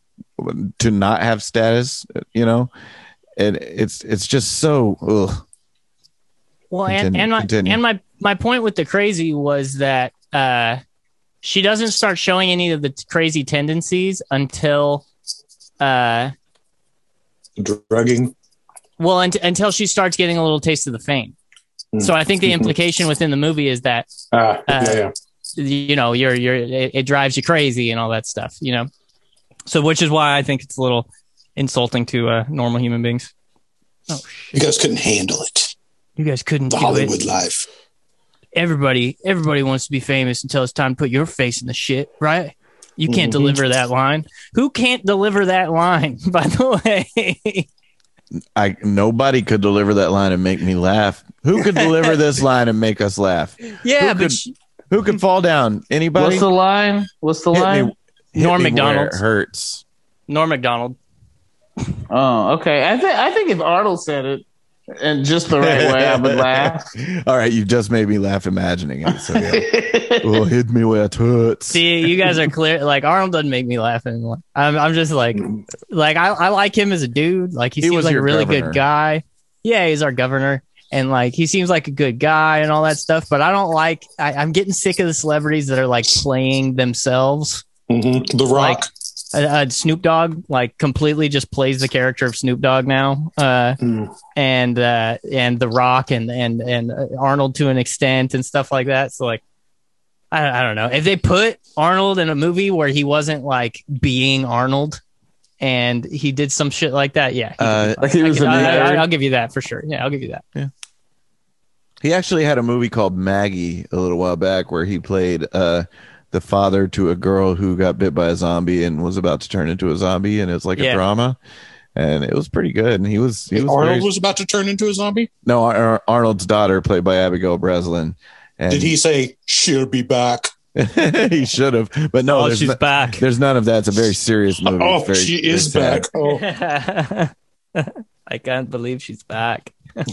to not have status. You know, and it's it's just so. Ugh. Well, and, Continue, and my continue. and my my point with the crazy was that uh, she doesn't start showing any of the t- crazy tendencies until, uh, Drugging. well, unt- until she starts getting a little taste of the fame. Mm. So I think the Mhm. implication within the movie is that Ah, Uh, yeah, yeah. you know you're you're it, it drives you crazy and all that stuff. You know, so which is why I think it's a little insulting to uh, normal human beings. Oh You shit! guys couldn't handle it. You guys couldn't The do Hollywood it. life. Everybody, everybody wants to be famous until it's time to put your face in the shit, right? You can't Mhm. deliver that line. Who can't deliver that line? By the way, I nobody could deliver that line and make me laugh. Who could deliver this line and make us laugh? Yeah, who but could, she, who could fall down? Anybody? What's the line? What's the Hit line? me- hit Norm me where Macdonald. it hurts. Norm Macdonald. Oh, okay. I think I think if Arnold said it in just the right way, I would laugh. All right, you just made me laugh imagining it. So yeah. Oh, hit me where it hurts. See, you guys are clear. Like Arnold doesn't make me laugh anymore. I'm, I'm just like, like I, I like him as a dude. Like he, He seems was like a your really governor. good guy. Yeah, he's our governor, and like he seems like a good guy and all that stuff. But I don't like. I, I'm getting sick of the celebrities that are like playing themselves. Mhm. The Like Rock. uh, uh, Snoop Dogg, like completely just plays the character of Snoop Dogg now. Uh, Mm. and uh, and The Rock and and and uh, Arnold to an extent and stuff like that. So like, I, I don't know if they put Arnold in a movie where he wasn't like being Arnold and he did some shit like that. Yeah, he Uh, could be fine. like he I was could- a I, nerd. I, I'll give you that for sure. Yeah, I'll give you that. He actually had a movie called Maggie a little while back where he played uh, the father to a girl who got bit by a zombie and was about to turn into a zombie, and it was like Yeah. a drama, and it was pretty good. And he was he was Arnold very- was about to turn into a zombie. no Ar- Arnold's daughter, played by Abigail Breslin. And Did he say she'll be back? he should have, but no, Oh, there's she's no- back. There's none of that. It's a very serious movie. Oh, It's very- she very is sad. back. Oh, I can't believe she's back.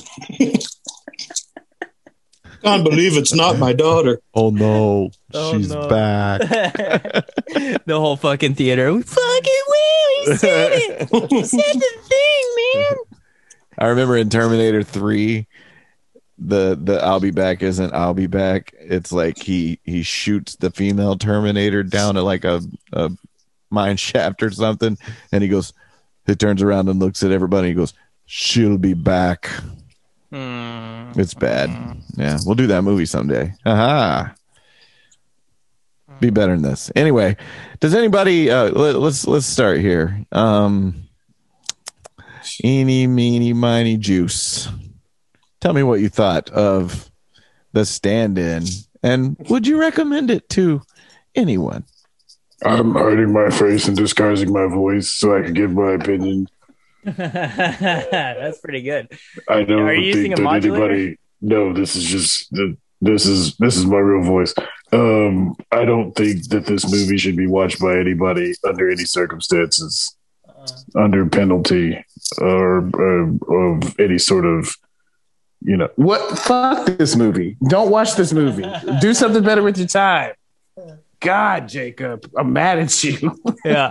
can't believe it's not my daughter. Oh no, Oh, she's no. back. The whole fucking theater. We fucking will. He said it. He said the thing, man. I remember in Terminator three, the the I'll be back isn't I'll be back. It's like he he shoots the female Terminator down at like a, a mine shaft or something, and he goes, he turns around and looks at everybody. And he goes, "She'll be back." Hmm. It's bad. Yeah, we'll do that movie someday. Aha. Be better than this. Anyway, does anybody? Uh, let, let's let's start here. Um, eeny, meeny, miny, juice. Tell me what you thought of The Stand-In, and would you recommend it to anyone? I'm hiding my face and disguising my voice so I can give my opinion. That's pretty good. I don't Are you using think a that modulator? anybody. No, this is just this is this is my real voice. Um, I don't think that this movie should be watched by anybody under any circumstances, under penalty or uh, of any sort of, you know. What? Fuck this movie. Don't watch this movie. Do something better with your time. God, Jacob, I'm mad at you. Yeah.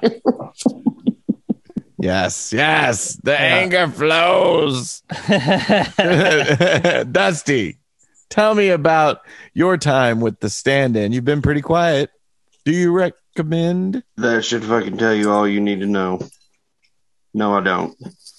Yes, yes, the anger flows. Dusty, tell me about your time with The Stand-In. You've been pretty quiet. Do you recommend? That should fucking tell you all you need to know. No, I don't.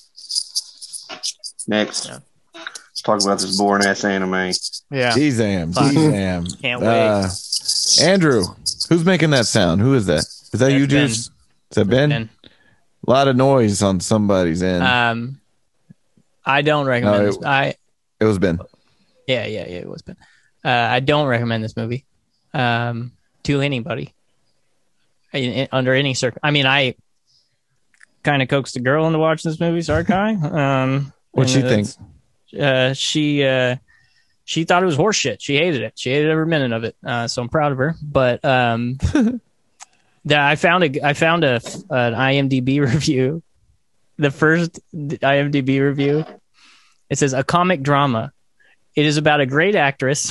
Next. Yeah. Let's talk about this boring ass anime. Yeah. D-Zam, Fuck. D-Zam. Can't wait. Uh, Andrew, who's making that sound? Who is that? Is that That's you, Ben. Juice? Is that Ben? Ben. A lot of noise on somebody's end. Um, I don't recommend No, this. it- I it was Ben. yeah yeah yeah it was Ben. Uh, I don't recommend this movie, um, to anybody. In, in- under any circ. I mean, I kind of coaxed a girl into watching this movie. Sorry, Kai. Um, What'd she and think? it's- Uh, she uh, she thought it was horseshit. She hated it. She hated every minute of it. Uh, so I'm proud of her. But um, that I found a I found a an IMDb review. The first IMDb review. It says a comic drama. It is about a great actress.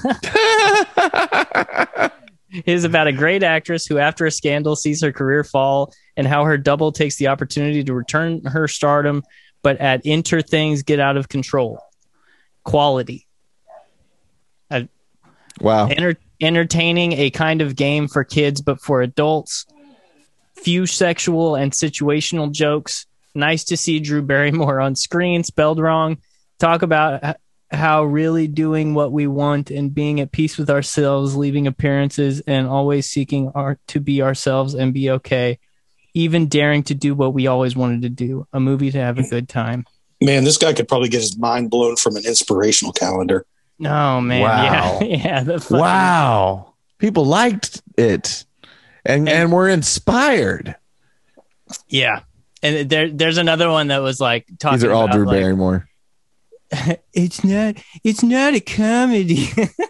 It is about a great actress who, after a scandal, sees her career fall and how her double takes the opportunity to return her stardom, but at enter things get out of control. Quality. Wow. Enter- entertaining, a kind of game for kids, but for adults. Few sexual and situational jokes. Nice to see Drew Barrymore on screen, spelled wrong. Talk about h- how really doing what we want and being at peace with ourselves, leaving appearances and always seeking our, to be ourselves and be okay. Even daring to do what we always wanted to do. A movie to have a good time. Man, this guy could probably get his mind blown from an inspirational calendar. Oh, man. Wow. Yeah. Yeah. The fucking- Wow. People liked it and, and were inspired. Yeah. And there, there's another one that was like talking. These are all about, Drew like, Barrymore. It's not. It's not a comedy.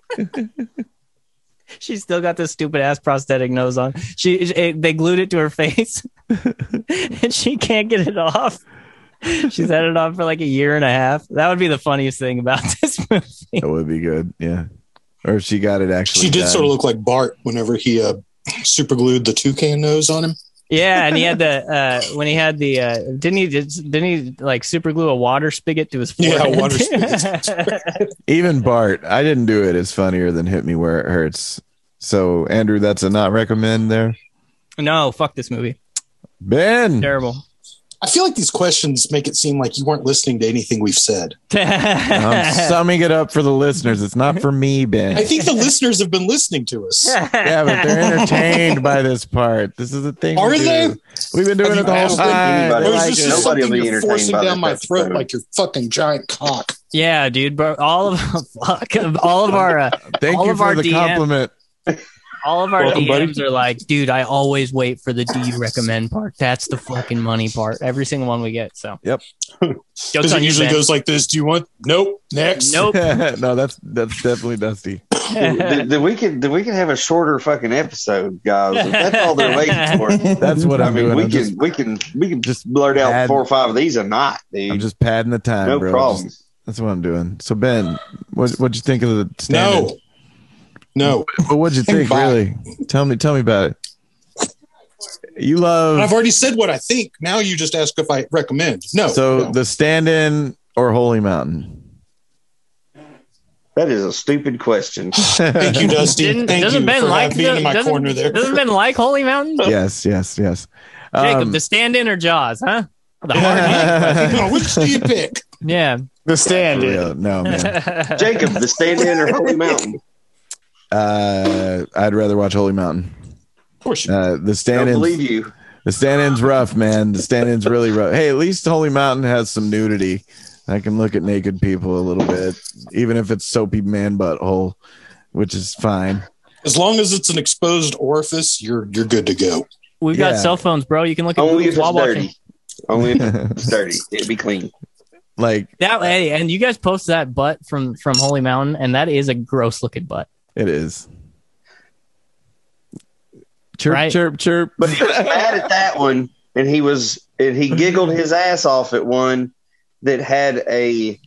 She's still got this stupid ass prosthetic nose on. She it, they glued it to her face, and she can't get it off. She's had it on for like a year and a half. That would be the funniest thing about this movie. That would be good. Yeah. Or if she got it actually. She did done. sort of look like Bart whenever he uh, super glued the toucan nose on him. Yeah, and he had the uh, when he had the uh, didn't he didn't he like super glue a water spigot to his forehead? Yeah, water spigot. Even Bart, I didn't do it. It's funnier than Hit Me Where It Hurts. So Andrew, that's a not recommend there. No, fuck this movie. Ben, Terrible. I feel like these questions make it seem like you weren't listening to anything we've said. I'm summing it up for the listeners. It's not for me, Ben. I think the listeners have been listening to us. Yeah, but they're entertained by this part. This is the thing. Are we do. they? We've been doing Have it the you whole asked time. them? They Or is like this it. just Nobody will something be you're entertained forcing by down this my throat episode. like your fucking giant cock? Yeah, dude, bro. All of fuck, all of our uh, Thank all you of for our the D Ms, compliment. all of our Welcome, D Ms are like, dude, I always wait for the do you recommend part. That's the fucking money part. Every single one we get. So Yep. Jokes Because on it you, usually Ben. goes like this. Do you want? Nope. Next. Nope. No, that's that's definitely Dusty. then, then we could then we can have a shorter fucking episode, guys. If that's all they're waiting for. That's what I I'm mean, doing. we I'm can just, we can we can just just blurt out add- four or five of these a night, dude. I'm just padding the time, no bro. problem. Just- that's what I'm doing. So Ben, what what'd you think of the standard? No. No. But what'd you think, Bye. really? Tell me, tell me about it. You love I've already said what I think. Now you just ask if I recommend. No. so no. the stand-in or Holy Mountain. That is a stupid question. Thank you, Dusty. Didn't, Thank doesn't you Ben for like being the, in my doesn't, corner there. Doesn't Ben like Holy Mountain? Yes, yes, yes. Jacob, Um, the stand-in or Jaws, huh? The hard No, which do you pick? yeah. The stand for in. real. No, man. Jacob, the stand-in or Holy Mountain? Uh, I'd rather watch Holy Mountain. Of course you Uh, the Don't stand-in. believe you. The stand-in's rough, man. The stand-in's really rough. Hey, at least Holy Mountain has some nudity. I can look at naked people a little bit, even if it's soapy man butthole, which is fine. As long as it's an exposed orifice, you're you're good to go. We've Yeah. got cell phones, bro. You can look at Only movies if it's while watching. dirty. Only if it's dirty. It'd be clean. Like That hey, and you guys posted that butt from from Holy Mountain, and that is a gross looking butt. it is. Chirp, Right. chirp, chirp. But he was mad at that one, and he was and he giggled his ass off at one that had a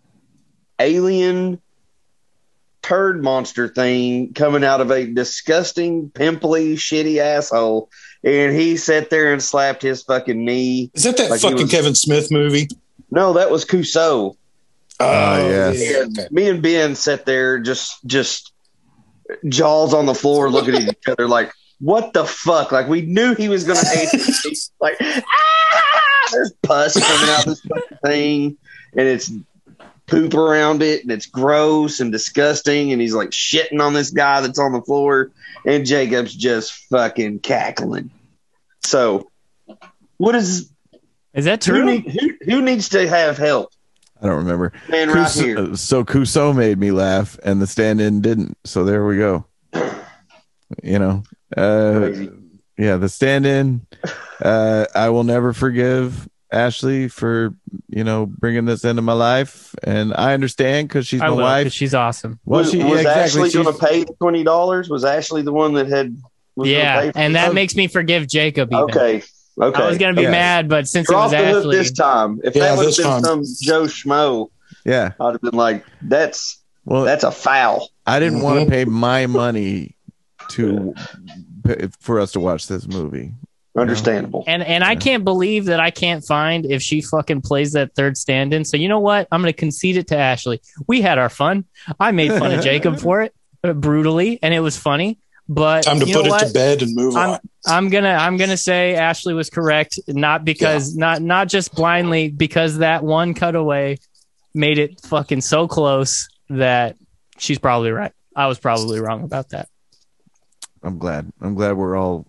alien turd monster thing coming out of a disgusting, pimply, shitty asshole, and he sat there and slapped his fucking knee. Is that that Like he fucking was- Kevin Smith movie? No, that was Clouseau. Oh, yes. yeah, And okay. me and Ben sat there just just jaws on the floor looking at each other like, what the fuck? Like we knew he was gonna hate it. He's like, ah! There's pus coming out of this fucking thing, and it's poop around it, and it's gross and disgusting, and he's like shitting on this guy that's on the floor, and Jacob's just fucking cackling. So what is Is that who, true? need, who, who needs to have help? I don't remember. Man, right here. Clouseau, so Clouseau made me laugh, and the stand-in didn't. So there we go. You know, uh, Crazy. yeah, the stand-in. Uh, I will never forgive Ashley for you know bringing this into my life, and I understand because she's I my will, 'cause wife. she's awesome. Well, was she was yeah, exactly. Ashley She's- going to pay the twenty dollars? Was Ashley the one that had? Was gonna Yeah, pay for and it? that makes me forgive Jacob. Even. okay. Okay. I was gonna be Yeah. mad, but since You're it off was the hook Ashley, this time. If Yeah, that would have this been time. some Joe Schmo, Yeah. I'd have been like, "That's Well, that's a foul." I didn't Mhm. want to pay my money to pay, for us to watch this movie. Understandable. and and I can't believe that I can't find if she fucking plays that third stand-in. So you know what? I'm gonna concede it to Ashley. We had our fun. I made fun of Jacob for it uh, brutally, and it was funny. But Time to you put know it what? to bed and move I'm on. I'm gonna I'm gonna say Ashley was correct, not because not not just blindly, because that one cutaway made it fucking so close that she's probably right. I was probably wrong about that. I'm glad. I'm glad we're all.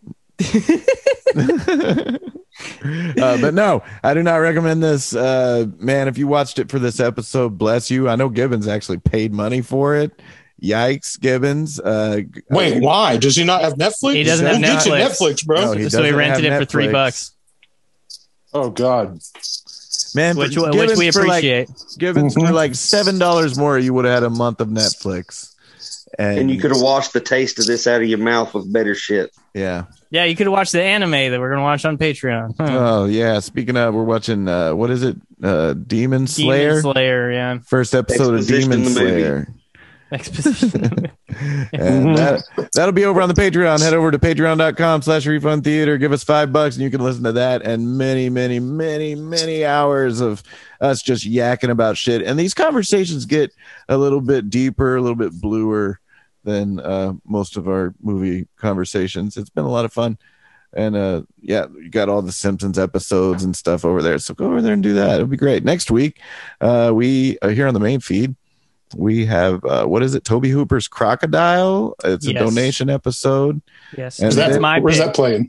uh, but no, I do not recommend this. Uh, man, if you watched it for this episode, bless you. I know Gibbons actually paid money for it. Yikes, Gibbons. Uh, Wait, uh, why? Does he not have Netflix? He doesn't have We'll get you Netflix. Netflix, bro. No, he So he doesn't rented have it for three Netflix. bucks. Oh God, man, which for- which we for like- appreciate. Given Mhm. for like seven dollars more, you would have had a month of Netflix, and, And you could have washed the taste of this out of your mouth with better shit. yeah. Yeah, you could have watched the anime that we're gonna watch on Patreon. Huh. Oh yeah. Speaking of, we're watching. Uh, what is it? Uh, Demon Slayer. Demon Slayer, yeah. First episode Exposition of in Demon the movie. Slayer. Exposition. And that, that'll be over on the Patreon. Head over to patreon.com slash refund theater. Give us five bucks and you can listen to that and many, many, many, many hours of us just yakking about shit. And these conversations get a little bit deeper, a little bit bluer than uh, most of our movie conversations. It's been a lot of fun. And uh, yeah, you got all the Simpsons episodes and stuff over there. So go over there and do that. It'll be great. Next week, uh, we are here on the main feed. We have uh, what is it? Toby Hooper's Crocodile. It's a Yes. donation episode. Yes, And is that's that, my where's pick. that playing?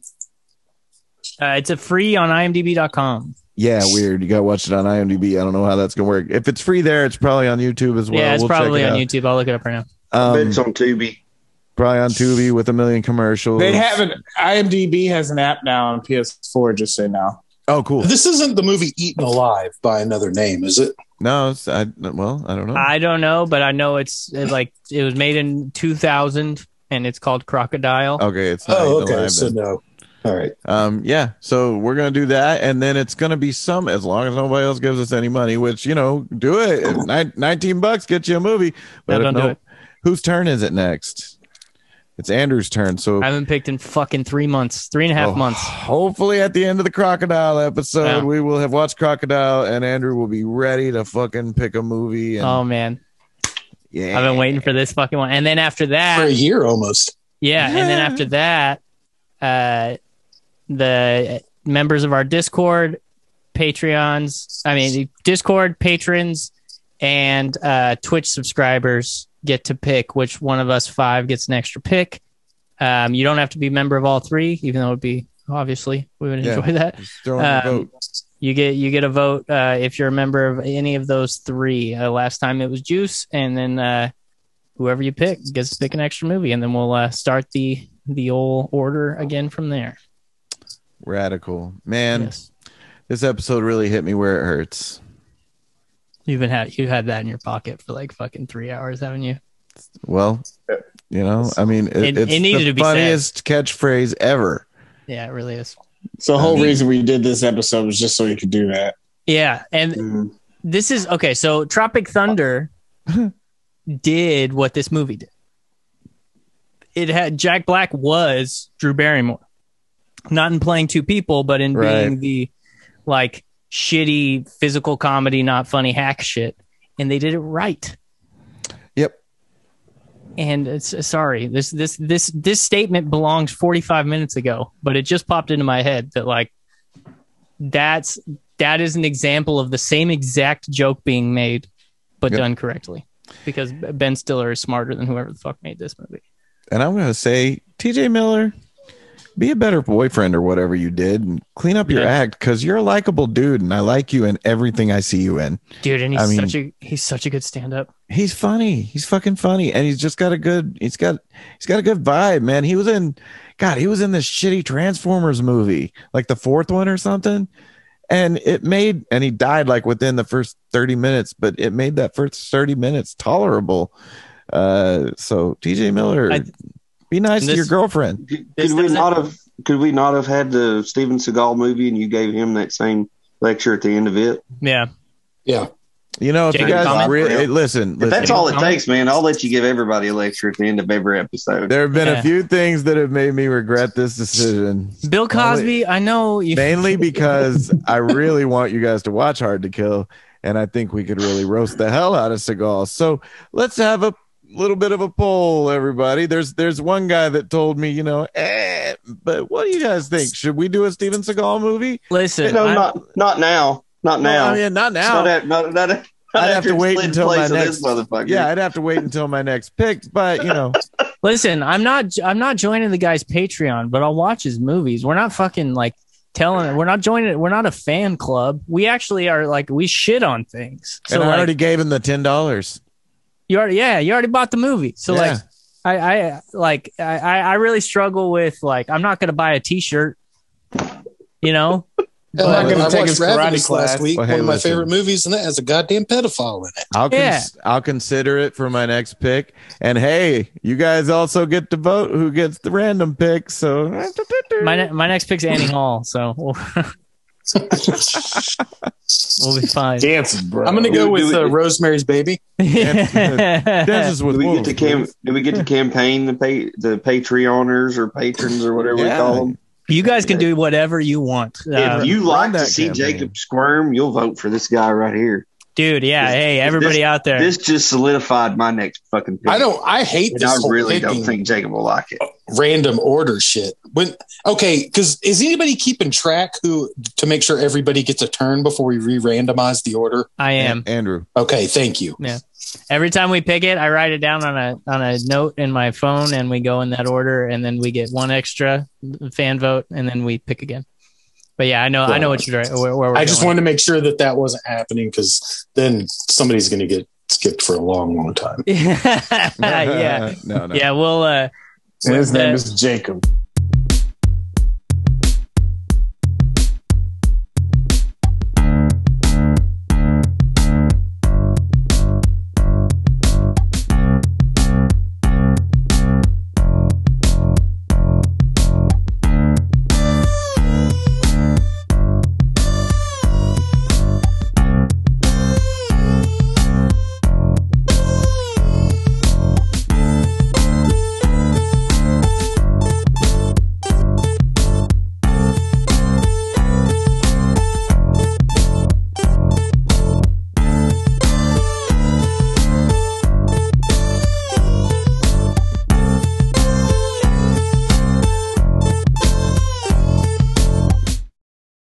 Uh, it's a free on I M D B dot com. Yeah, weird. You got to watch it on IMDb. I don't know how that's gonna work. If it's free there, it's probably on YouTube as well. yeah, it's We'll check probably it on out. YouTube. I'll look it up right now. I bet Um, it's on Tubi. probably on Tubi with a million commercials. They have an IMDb has an app now on P S four. Just so now. Oh, cool. This isn't the movie Eaten Alive by another name, is it? No, it's, I well, I don't know. I don't know, but I know it's it, like it was made in two thousand and it's called Crocodile. Okay, it's not Oh, even okay. live So then. no. All right. Um, yeah, so we're gonna do that, and then it's gonna be some as long as nobody else gives us any money, which you know, do it. Nine, Nineteen bucks gets you a movie. But No, if don't do it. whose turn is it next? It's Andrew's turn. So I haven't picked in fucking three months, three and a half Oh, months. hopefully at the end of the Crocodile episode, Yeah. we will have watched Crocodile, and Andrew will be ready to fucking pick a movie. And, Oh man, yeah, I've been waiting for this fucking one. And then after For a that, year almost. yeah, and then after that, uh, the members of our Discord, Patreons, I mean Discord patrons, and uh, Twitch subscribers get to pick which one of us five gets an extra pick. Um, you don't have to be a member of all three, even though it would be obviously we would Yeah. enjoy that. Just throw in a Um, vote. You get you get a vote uh, if you're a member of any of those three. Uh, last time it was Juice, and then uh, whoever you pick gets to pick an extra movie, and then we'll uh, start the the old order again from there. Radical man. Yes, This episode really hit me where it hurts. you've been had you had that in your pocket for like fucking three hours, haven't you? Well, you know, I mean, it, It- it's it needed the to be said. funniest catchphrase ever. Yeah, it really is. So the whole reason we did this episode was just so we could do that. Yeah, and Mm. this is okay. So Tropic Thunder did what this movie did. It had Jack Black was Drew Barrymore, not in playing two people, but in being Right. the like shitty physical comedy, not funny hack shit, and they did it right. Yep. And it's sorry, this this this this statement belongs forty-five minutes ago, but it just popped into my head that like that's that is an example of the same exact joke being made, but Yep. done correctly. Because Ben Stiller is smarter than whoever the fuck made this movie. And I'm going to say, T J Miller, be a better boyfriend or whatever you did and clean up your Yeah. act because you're a likable dude and I like you in everything I see you in. Dude, and he's I mean- such a he's such a good stand up. He's funny. He's fucking funny. And he's just got a good, he's got, he's got a good vibe, man. He was in, God, he was in this shitty Transformers movie, like the fourth one or something. And it made, and he died like within the first thirty minutes, but it made that first thirty minutes tolerable. Uh, so T J Miller, I- be nice and to your this- girlfriend. Could, This could we doesn't- not have? Could we not have had the Steven Seagal movie and you gave him that same lecture at the end of it? Yeah. Yeah. You know, if Jake, you guys comment? really listen, If listen, that's all it comment? takes, man, I'll let you give everybody a lecture at the end of every episode. there have been Yeah. a few things that have made me regret this decision. Bill Cosby, I know you Mainly because I really want you guys to watch Hard to Kill, and I think we could really roast the hell out of Seagal. So let's have a little bit of a poll, everybody. There's there's one guy that told me, you know, eh, but what do you guys think? Should we do a Steven Seagal movie? listen. no, I- not not now, not now. Well, I mean, not now. Not at, not, not, not I'd have after to wait split until my place of next. this motherfucker. Yeah, I'd have to wait until my next pick. But you know, Listen, I'm not I'm not joining the guy's Patreon, but I'll watch his movies. We're not fucking like telling we're not joining we're not a fan club. We actually are like we shit on things. So and I like, already gave him the ten dollars. you already yeah, you already bought the movie. So Yeah. like I, I like I, I really struggle with like I'm not gonna buy a t shirt, you know? Hell, not gonna I take watched his karate Ravenous class. last week, Well, hey, one of my listen. favorite movies, and that has a goddamn pedophile in it. I'll cons- Yeah. I'll consider it for my next pick. And hey, you guys also get to vote who gets the random pick. So My ne- my next pick's Annie Hall, so we'll, we'll be fine. Dancing, bro. I'm going to go Do- with do uh, it- Rosemary's Baby. Dances with Do we get Wolves, to cam- please. do we get to campaign the pay- the Patreoners or patrons or whatever Yeah. we call them? You guys can do whatever you want, uh, If you run like to that see campaign. Jacob squirm, you'll vote for this guy right here. dude. Yeah, This- hey, everybody this- out there. This just solidified my next fucking pick. I don't. I hate And this I whole really picking don't think Jacob will like it. random order shit. When okay, because is anybody keeping track who to make sure everybody gets a turn before we re-randomize the order? I am. Andrew. Okay, thank you. Every time we pick it, I write it down on a on a note in my phone, and we go in that order, and then we get one extra fan vote, and then we pick again. But yeah, I know, I know what you're. Where, where we're I just going. wanted to make sure that that wasn't happening because then somebody's going to get skipped for a long, long time. yeah, yeah, no, no. yeah. We'll. Uh, And his with name that- is Jacob.